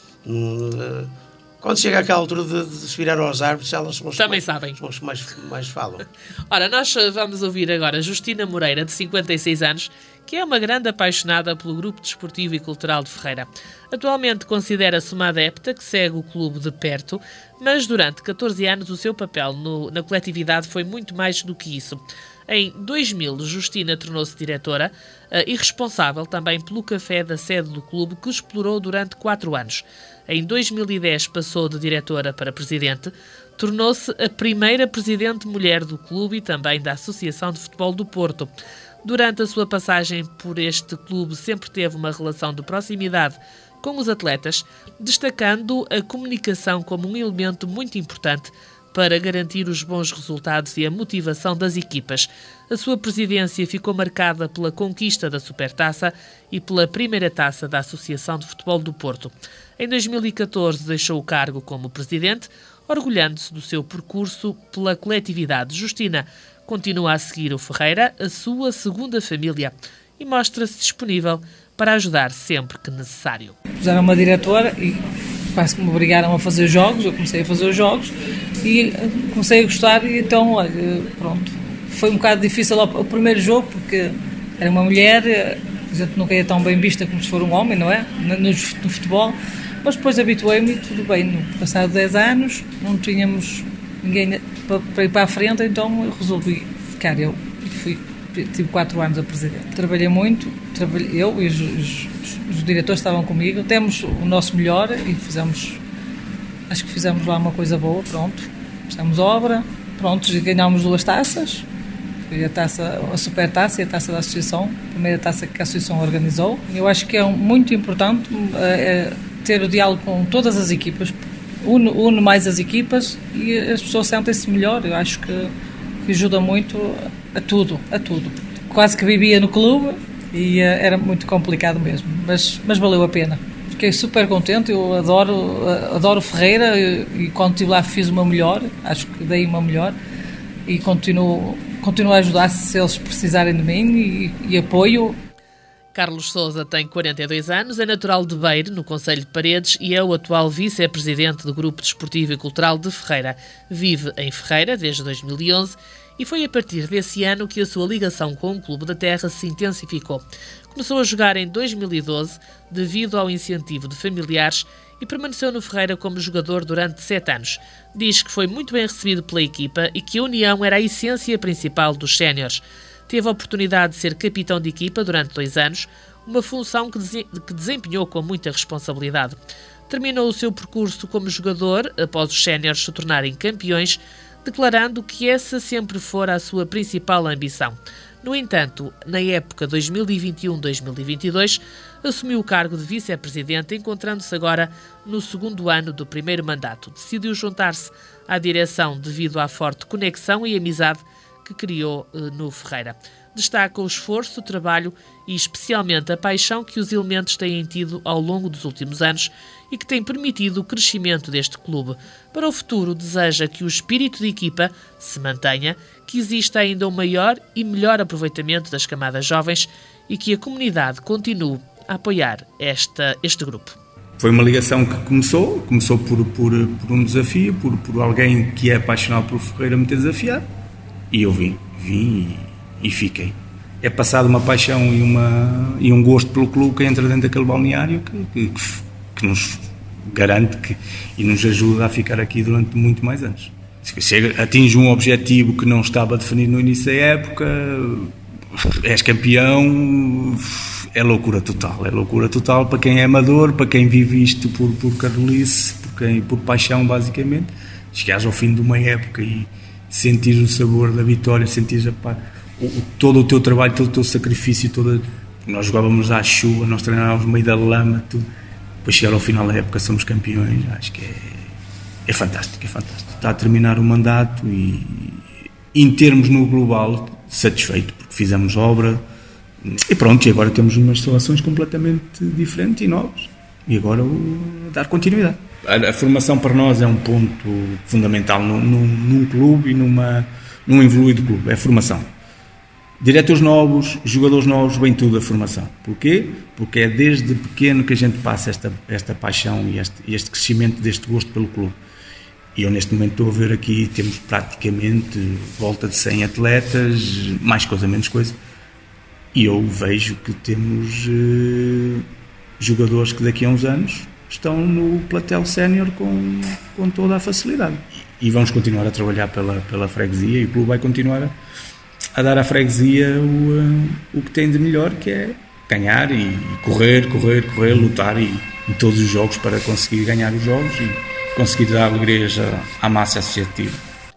Uh, Quando chega àquela altura de, de se virar aos árbitros, elas são as também que sabem. São as que mais, mais falam. Ora, nós vamos ouvir agora Justina Moreira, de cinquenta e seis anos, que é uma grande apaixonada pelo Grupo Desportivo e Cultural de Ferreira. Atualmente considera-se uma adepta que segue o clube de perto, mas durante catorze anos o seu papel no, na coletividade foi muito mais do que isso. Em dois mil, Justina tornou-se diretora uh, e responsável também pelo café da sede do clube, que explorou durante quatro anos. Em dois mil e dez passou de diretora para presidente, tornou-se a primeira presidente mulher do clube e também da Associação de Futebol do Porto. Durante a sua passagem por este clube sempre teve uma relação de proximidade com os atletas, destacando a comunicação como um elemento muito importante para garantir os bons resultados e a motivação das equipas. A sua presidência ficou marcada pela conquista da Supertaça e pela primeira taça da Associação de Futebol do Porto. Em dois mil e catorze deixou o cargo como presidente, orgulhando-se do seu percurso pela coletividade. Justina continua a seguir o Ferreira, a sua segunda família, e mostra-se disponível para ajudar sempre que necessário. Puseram uma diretora e quase que me obrigaram a fazer jogos, eu comecei a fazer os jogos e comecei a gostar e então, olha, pronto, foi um bocado difícil o primeiro jogo porque era uma mulher, a gente nunca ia tão bem vista como se for um homem, não é? No, no futebol, mas depois habituei-me e tudo bem, no passado dez anos não tínhamos ninguém para, para ir para a frente, então eu resolvi ficar eu e fui, tive quatro anos a presidente. Trabalhei muito, trabalhei, eu e os, os, os diretores estavam comigo, demos o nosso melhor e fizemos, acho que fizemos lá uma coisa boa, pronto, fizemos obra, pronto, ganhámos duas taças, foi a taça, a Supertaça e a taça da Associação, a primeira taça que a Associação organizou. Eu acho que é muito importante é, ter o diálogo com todas as equipas, une, une mais as equipas e as pessoas sentem-se melhor, eu acho que, que ajuda muito a tudo, a tudo. Quase que vivia no clube e uh, era muito complicado mesmo, mas, mas valeu a pena. Fiquei super contente, eu adoro, uh, adoro Ferreira e, e quando estive lá fiz uma melhor, acho que dei uma melhor e continuo, continuo a ajudar se eles precisarem de mim e, e apoio. Carlos Sousa tem quarenta e dois anos, é natural de Beire, no concelho de Paredes, e é o atual vice-presidente do Grupo Desportivo e Cultural de Ferreira. Vive em Ferreira desde dois mil e onze e foi a partir desse ano que a sua ligação com o Clube da Terra se intensificou. Começou a jogar em dois mil e doze devido ao incentivo de familiares e permaneceu no Ferreira como jogador durante sete anos. Diz que foi muito bem recebido pela equipa e que a união era a essência principal dos séniores. Teve a oportunidade de ser capitão de equipa durante dois anos, uma função que, que desempenhou com muita responsabilidade. Terminou o seu percurso como jogador, após os séniores se tornarem campeões, declarando que essa sempre fora a sua principal ambição. No entanto, na época dois mil e vinte e um a dois mil e vinte e dois, assumiu o cargo de vice-presidente, encontrando-se agora no segundo ano do primeiro mandato. Decidiu juntar-se à direção devido à forte conexão e amizade que criou no Ferreira. Destaca o esforço, o trabalho e especialmente a paixão que os elementos têm tido ao longo dos últimos anos e que tem permitido o crescimento deste clube. Para o futuro, deseja que o espírito de equipa se mantenha, que exista ainda um maior e melhor aproveitamento das camadas jovens e que a comunidade continue a apoiar esta, este grupo. Foi uma ligação que começou, começou por, por, por um desafio, por, por alguém que é apaixonado por Ferreira me ter desafiado. E eu vim, vim e, e fiquei. É passado uma paixão e, uma, e um gosto pelo clube que entra dentro daquele balneário que, que, que nos garante que, e nos ajuda a ficar aqui durante muito mais anos. Chega, atinge um objetivo que não estava definido no início da época, és campeão, é loucura total. É loucura total para quem é amador, para quem vive isto por, por carolice, por, quem, por paixão basicamente. Chegares ao fim de uma época e sentires o sabor da vitória, sentires pá, o, todo o teu trabalho, todo o teu sacrifício, toda... nós jogávamos à chuva, nós treinávamos no meio da lama, tudo. Depois chegar ao final da época somos campeões, acho que é, é fantástico, é fantástico. Está a terminar o mandato e, em termos no global, satisfeito, porque fizemos obra e pronto, e agora temos umas situações completamente diferentes e novas e agora o, dar continuidade. A, a formação para nós é um ponto fundamental num, num, num clube e numa, num evoluído clube, é a formação. Diretores novos, jogadores novos, vem tudo a formação. Porquê? Porque é desde pequeno que a gente passa esta, esta paixão e este, este crescimento deste gosto pelo clube. E eu neste momento estou a ver aqui, temos praticamente volta de cem atletas, mais coisa, menos coisa. E eu vejo que temos eh, jogadores que daqui a uns anos estão no platel sénior com, com toda a facilidade. E vamos continuar a trabalhar pela, pela freguesia e o clube vai continuar a, a dar à freguesia o, o que tem de melhor, que é ganhar e correr, correr, correr, lutar e, em todos os jogos para conseguir ganhar os jogos e conseguir dar alegrias à, à massa associativa.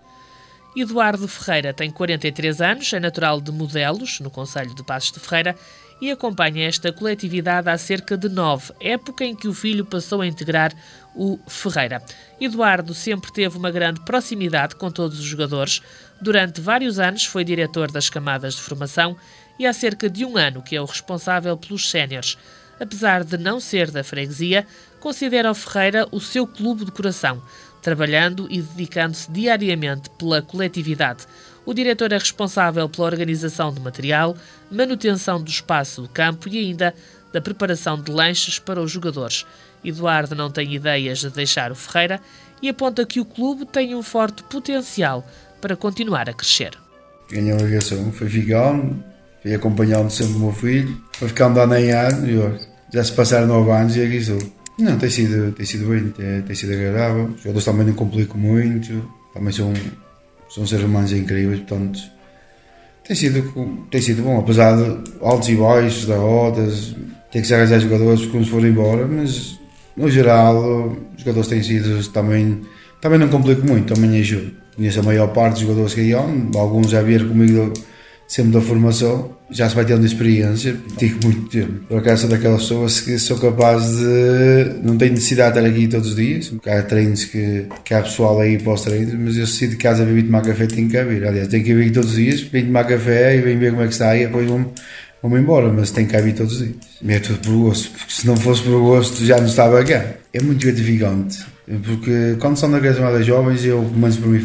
Eduardo Ferreira tem quarenta e três anos, é natural de Modelos, no concelho de Passos de Ferreira, e acompanha esta coletividade há cerca de nove, época em que o filho passou a integrar o Ferreira. Eduardo sempre teve uma grande proximidade com todos os jogadores. Durante vários anos foi diretor das camadas de formação e há cerca de um ano que é o responsável pelos séniores. Apesar de não ser da freguesia, considera o Ferreira o seu clube de coração, trabalhando e dedicando-se diariamente pela coletividade. O diretor é responsável pela organização de material, manutenção do espaço do campo e ainda da preparação de lanches para os jogadores. Eduardo não tem ideias de deixar o Ferreira e aponta que o clube tem um forte potencial para continuar a crescer. Ganhei a ligação, foi ficando, fui acompanhando sempre o meu filho, foi ficando ano em ano e olha, já se passaram nove anos e aqui estou. Não, tem sido, tem sido bem, tem, tem sido agradável. Os jogadores também não complicam muito, também são, são seres humanos incríveis, portanto, tem sido, tem sido bom, apesar de altos e baixos, derrotas, tem que se arranjar jogadores porque uns foram embora, mas no geral os jogadores têm sido também, também não complicam muito, também ajuda. Conheço a maior parte dos jogadores que iam, alguns já vieram comigo sempre da formação, já se vai tendo experiência, tive muito tempo. Por acaso sou daquelas pessoas que sou capaz de, não tenho necessidade de estar aqui todos os dias, porque há treinos que, que há pessoal aí para os treinos, mas eu se sair de casa para vir tomar café tenho que vir, aliás tenho que vir todos os dias, venho tomar café e venho ver como é que está e depois vou vou-me embora, mas tenho que vir todos os dias. É tudo por gosto, porque se não fosse por gosto já não estava cá. É muito gratificante, porque quando são daquelas chamadas jovens eu, pelo menos por mim falo,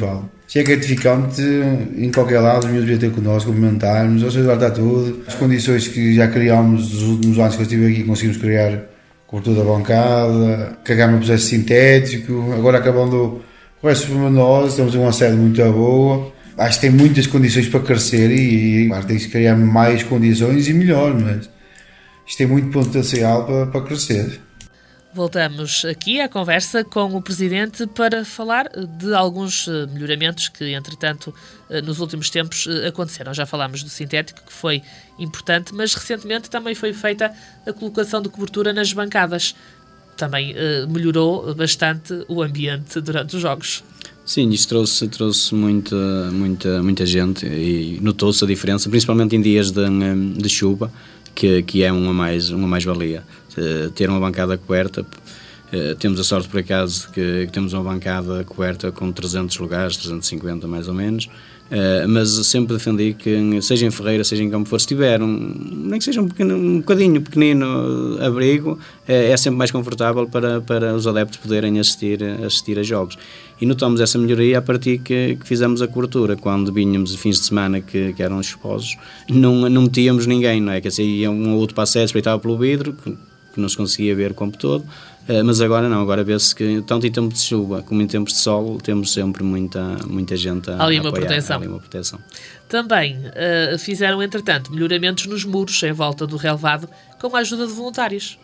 Isso é gratificante em qualquer lado, os meus deviam ter connosco, comentarmos, ou seja, lá está tudo. As condições que já criámos nos últimos anos que eu estive aqui, conseguimos criar cobertura da bancada, cagar no processo sintético, agora acabando o resto dos pormenores, temos uma sede muito boa. Acho que tem muitas condições para crescer e, claro, tem que criar mais condições e melhor, mas isto tem muito potencial para, para crescer. Voltamos aqui à conversa com o Presidente para falar de alguns melhoramentos que, entretanto, nos últimos tempos aconteceram. Já falámos do sintético, que foi importante, mas recentemente também foi feita a colocação de cobertura nas bancadas. Também uh, melhorou bastante o ambiente durante os jogos. Sim, isso trouxe, trouxe muita, muita, muita gente e notou-se a diferença, principalmente em dias de, de chuva, que, que é uma mais, uma mais-valia. Uh, ter uma bancada coberta, uh, temos a sorte por acaso que, que temos uma bancada coberta com trezentos lugares, trezentos e cinquenta mais ou menos, uh, mas sempre defendi que, seja em Ferreira, seja em Campo For, se tiver um, nem que seja um, pequeno, um bocadinho pequenino abrigo, é, é sempre mais confortável para, para os adeptos poderem assistir, assistir a jogos. E notamos essa melhoria a partir que, que fizemos a cobertura. Quando vinhamos fins de semana que, que eram chuvosos, não, não metíamos ninguém, não é? Quer dizer, ia um ou outro para a sede, espreitava pelo vidro, que, que não se conseguia ver o campo todo, uh, mas agora não, agora vê-se que tanto em tempos de chuva como em tempos de sol temos sempre muita, muita gente a, ali a uma apoiar, proteção. ali uma proteção. Também uh, fizeram, entretanto, melhoramentos nos muros em volta do relvado com a ajuda de voluntários.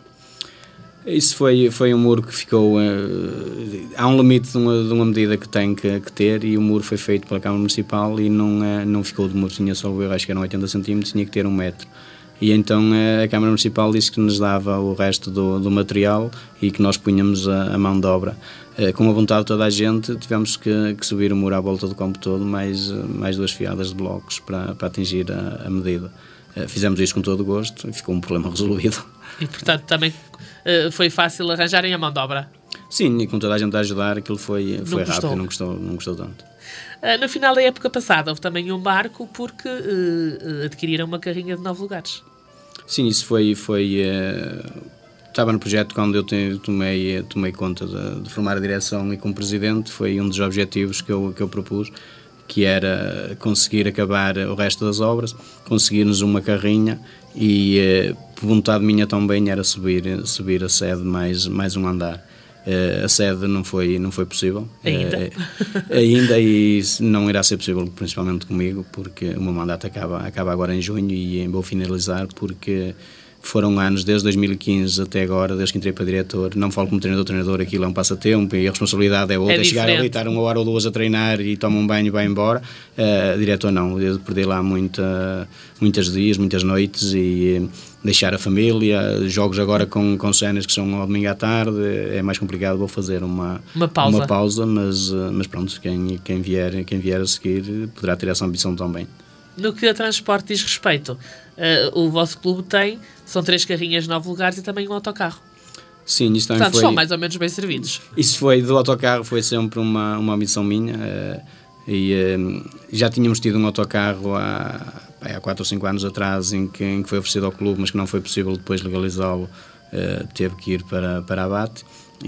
Isso foi, foi um muro que ficou... Uh, há um limite de uma, de uma medida que tem que, que ter, e o muro foi feito pela Câmara Municipal e não, uh, não ficou de muro, tinha só, eu acho que eram oitenta centímetros, tinha que ter um metro. E então uh, a Câmara Municipal disse que nos dava o resto do, do material e que nós punhamos a, a mão de obra. Uh, com a vontade de toda a gente, tivemos que, que subir o muro à volta do campo todo, mais, mais duas fiadas de blocos para, para atingir a, a medida. Uh, fizemos isso com todo o gosto e ficou um problema resolvido. E, portanto, também uh, foi fácil arranjarem a mão de obra? Sim, e com toda a gente a ajudar, aquilo foi, foi não rápido e não custou, não custou tanto. Uh, no final da época passada houve também um marco porque uh, adquiriram uma carrinha de nove lugares. Sim, isso foi... foi uh, estava no projeto quando eu te, tomei, tomei conta de, de formar a direção e como Presidente, foi um dos objetivos que eu, que eu propus, que era conseguir acabar o resto das obras, conseguirmos uma carrinha e, uh, por vontade minha também, era subir, subir a sede mais, mais um andar. Uh, a sede não foi, não foi possível. Ainda? Uh, ainda, e não irá ser possível, principalmente comigo, porque o meu mandato acaba, acaba agora em junho e vou finalizar, porque foram anos, desde dois mil e quinze até agora, desde que entrei para diretor. Não falo como treinador, treinador, aquilo é um passatempo e a responsabilidade é outra, é, é chegar ali, estar uma hora ou duas a treinar e tomar um banho e vai embora. Uh, diretor não, eu perdi lá muita, muitos dias, muitas noites e uh, deixar a família, jogos agora com, com cenas que são ao domingo à tarde, é mais complicado, vou fazer uma, uma pausa, uma pausa mas, uh, mas pronto, quem, quem, vier, quem vier a seguir poderá ter essa ambição também. No que a transporte diz respeito, uh, o vosso clube tem, são três carrinhas de nove lugares e também um autocarro. Sim, isso também Portanto, foi... são mais ou menos bem servidos. Isso foi, do autocarro foi sempre uma, uma ambição minha, uh, e uh, já tínhamos tido um autocarro há, há quatro ou cinco anos atrás em que, em que foi oferecido ao clube, mas que não foi possível depois legalizá-lo, uh, teve que ir para, para abate.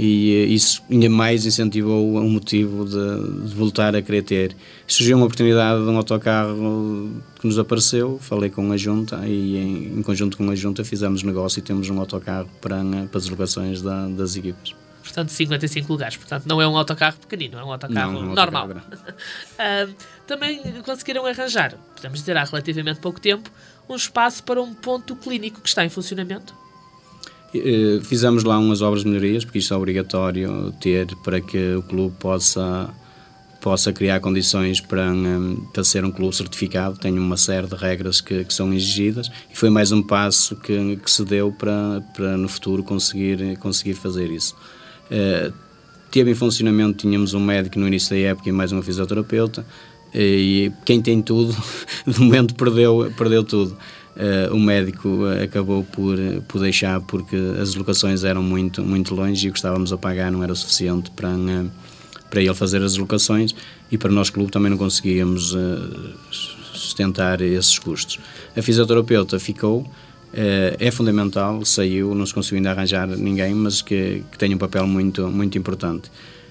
E isso ainda mais incentivou o motivo de, de voltar a querer ter. Surgiu uma oportunidade de um autocarro que nos apareceu, falei com a Junta e em, em conjunto com a Junta fizemos negócio e temos um autocarro para, para as locações da, das equipas. Portanto, cinquenta e cinco lugares. Portanto, não é um autocarro pequenino, é um autocarro não, um normal. Autocarro uh, também conseguiram arranjar, podemos dizer há relativamente pouco tempo, um espaço para um ponto clínico que está em funcionamento. Fizemos lá umas obras de melhorias, porque isto é obrigatório ter para que o clube possa, possa criar condições para, para ser um clube certificado. Tem uma série de regras que, que são exigidas e foi mais um passo que, que se deu para, para no futuro conseguir, conseguir fazer isso. Uh, teve em funcionamento, tínhamos um médico no início da época e mais uma fisioterapeuta, e quem tem tudo, de momento perdeu, perdeu tudo. Uh, o médico acabou por, por deixar porque as deslocações eram muito, muito longe e o que estávamos a pagar não era o suficiente para, uh, para ele fazer as deslocações e para nós clube também não conseguíamos uh, sustentar esses custos. A fisioterapeuta ficou, uh, é fundamental, saiu, não se conseguiu ainda arranjar ninguém, mas que, que tem um papel muito, muito importante.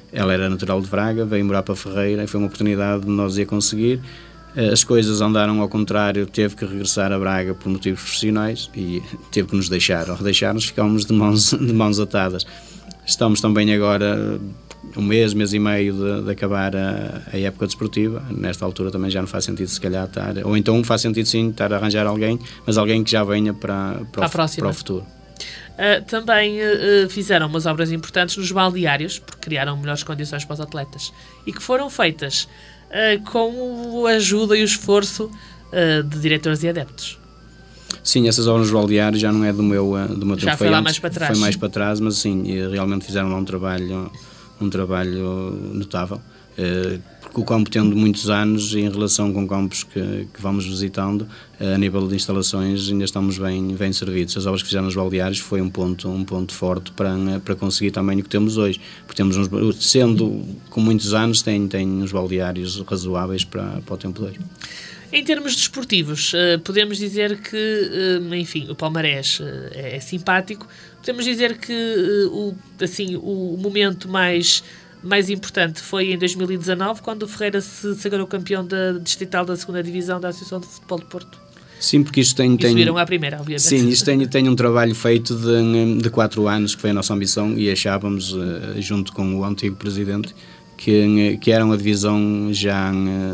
Ela era natural de Braga, veio morar para Ferreira e foi uma oportunidade de nós ir conseguir. As coisas andaram ao contrário, teve que regressar a Braga por motivos profissionais e teve que nos deixar. Ao deixar-nos ficámos de mãos, de mãos atadas. Estamos também agora um mês, mês e meio de, de acabar a, a época desportiva. Nesta altura também já não faz sentido se calhar estar, ou então faz sentido sim estar a arranjar alguém, mas alguém que já venha para, para, o, para o futuro. Uh, também uh, fizeram umas obras importantes nos balneários, porque criaram melhores condições para os atletas e que foram feitas uh, com a ajuda e o esforço uh, de diretores e adeptos. Sim, essas obras do balneário já não é do meu, do meu já tempo. Foi lá antes, mais para trás. Foi mais para trás, mas sim, realmente fizeram lá um trabalho, um trabalho notável. Porque o campo tendo muitos anos em relação com campos que, que vamos visitando, a nível de instalações ainda estamos bem, bem servidos. As obras que fizeram nos balneários foi um ponto, um ponto forte para, para conseguir também o que temos hoje. Porque temos uns, sendo com muitos anos, tem, tem uns balneários razoáveis para, para o tempo de hoje. Em termos desportivos, podemos dizer que, enfim, o palmarés é, é simpático. Podemos dizer que o, assim, o momento mais, mais importante foi em dois mil e dezanove, quando o Ferreira se sagrou campeão da distrital da segunda Divisão da Associação de Futebol de Porto. Sim, porque isto tem... E tem subiram à primeira, obviamente. Sim, isto tem, tem um trabalho feito de, de quatro anos, que foi a nossa ambição, e achávamos, junto com o antigo presidente, que, que era uma divisão já...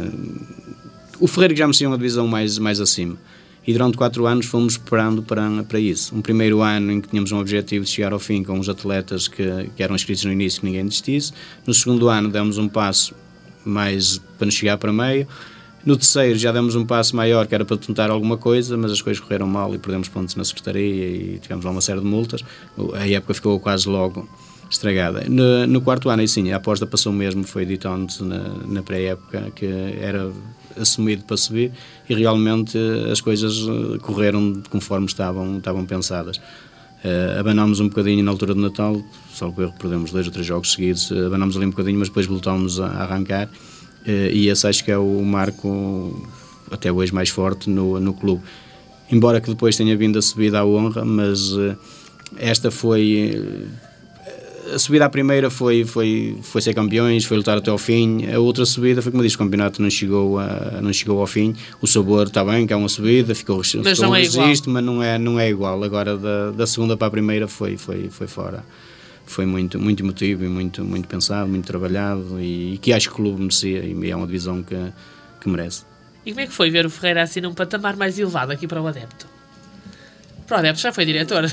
O Ferreira já merecia uma divisão mais, mais acima. E durante quatro anos fomos preparando para, para isso. Um primeiro ano em que tínhamos um objetivo de chegar ao fim com os atletas que, que eram inscritos no início, que ninguém desistisse. No segundo ano demos um passo mais para nos chegar para meio. No terceiro já demos um passo maior, que era para tentar alguma coisa, mas as coisas correram mal e perdemos pontos na secretaria e tivemos lá uma série de multas. A época ficou quase logo estragada. No, no quarto ano, aí sim, a aposta passou mesmo, foi dito antes na, na pré-época, que era assumido para subir, e realmente as coisas correram conforme estavam, estavam pensadas. Uh, abanámos um bocadinho na altura do Natal, só que perdemos dois ou três jogos seguidos, abanámos ali um bocadinho, mas depois voltámos a, a arrancar, uh, e esse acho que é o marco até hoje mais forte no, no clube. Embora que depois tenha vindo a subida à honra, mas uh, esta foi... Uh, a subida à primeira foi, foi, foi ser campeões, foi lutar até ao fim. A outra subida foi, como disse, o campeonato não chegou, a, não chegou ao fim. O sabor está bem, que é uma subida, ficou, mas ficou não um é registro, igual. mas não é, não é igual. Agora, da, da segunda para a primeira foi, foi, foi fora. Foi muito, muito emotivo e muito, muito pensado, muito trabalhado, e, e que acho que o clube merecia, e é uma divisão que, que merece. E como é que foi ver o Ferreira assim num patamar mais elevado aqui para o adepto? Para o adepto já foi diretor.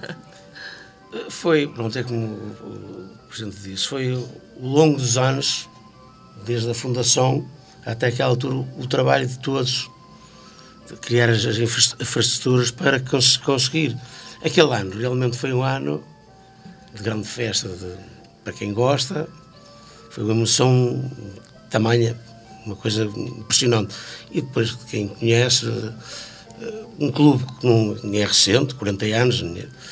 Foi, pronto, é como o Presidente disse, foi ao longo dos anos, desde a fundação até aquela altura, o trabalho de todos, de criar as infraestruturas para cons- conseguir. Aquele ano realmente foi um ano de grande festa, de, para quem gosta, foi uma emoção tamanha, uma coisa impressionante. E depois, quem conhece, um clube que não é recente, quarenta anos,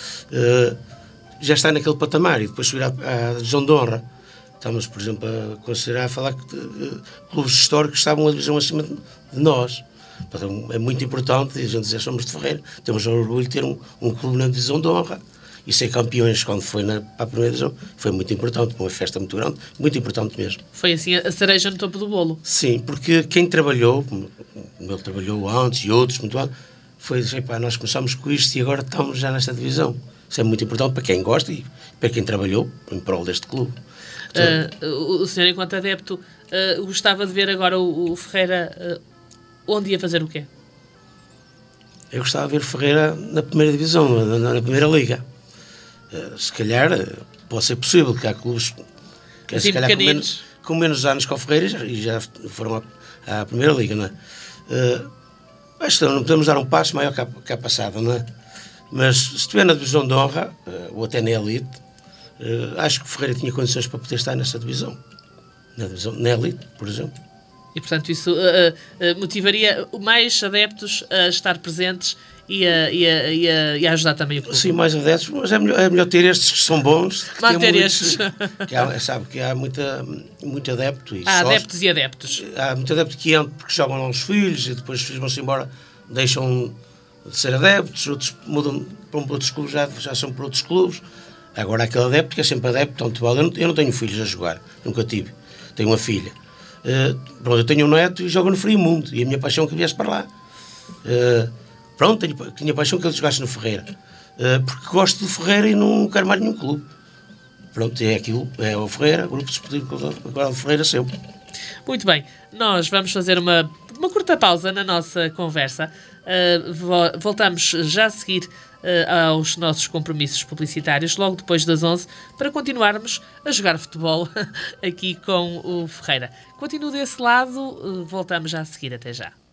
já está naquele patamar, e depois subir à, à divisão de honra. Estamos, por exemplo, a considerar, a falar que uh, clubes históricos estavam a divisão acima de, de nós. Então, é muito importante, a gente dizer, somos de Ferreira, temos o orgulho de ter um, um clube na divisão de honra. E ser campeões quando foi na, para a primeira divisão foi muito importante, uma festa muito grande, muito importante mesmo. Foi assim a cereja no topo do bolo. Sim, porque quem trabalhou, como ele trabalhou antes e outros, muito antes, foi dizer, pá, nós começamos com isto e agora estamos já nesta divisão. Isso é muito importante para quem gosta e para quem trabalhou em prol deste clube. Uh, o senhor, enquanto adepto, uh, gostava de ver agora o, o Ferreira uh, onde ia fazer o quê? Eu gostava de ver o Ferreira na primeira divisão, na, na primeira liga. Uh, se calhar uh, pode ser possível, que há clubes que assim, se calhar com menos, com menos anos que o Ferreira e já, e já foram à, à primeira liga, não é? Uh, acho que não podemos dar um passo maior que a, que a passada, não é? Mas se estiver na divisão de honra, uh, ou até na elite, uh, acho que o Ferreira tinha condições para poder estar nessa divisão. Na, divisão, na elite, por exemplo. E, portanto, isso uh, uh, motivaria mais adeptos a estar presentes e a, e a, e a, e a ajudar também o clube. Sim, mais adeptos, mas é melhor, é melhor ter estes que são bons. Que manter estes. Que há, sabe que há muita, muito adepto. E há só, adeptos e adeptos. Há muito adepto que entra porque jogam lá os filhos e depois os filhos vão-se embora, deixam de ser adeptos, outros mudam para outros clubes, já, já são para outros clubes. Agora aquele adepto que é sempre adepto ao futebol, eu não, eu não tenho filhos a jogar, nunca tive, tenho uma filha. Uh, pronto, eu tenho um neto e jogo no Friamundo, e a minha paixão é que viesse para lá. Uh, pronto, tenho, tinha paixão que ele jogasse no Ferreira, uh, porque gosto do Ferreira e não quero mais nenhum clube. Pronto, é aquilo, é o Ferreira, o Grupo Desportivo Cultural de Ferreira sempre. Muito bem, nós vamos fazer uma, uma curta pausa na nossa conversa. Uh, voltamos já a seguir uh, aos nossos compromissos publicitários, logo depois das onze, para continuarmos a jogar futebol aqui com o Ferreira. Continuo desse lado, uh, voltamos já a seguir, até já.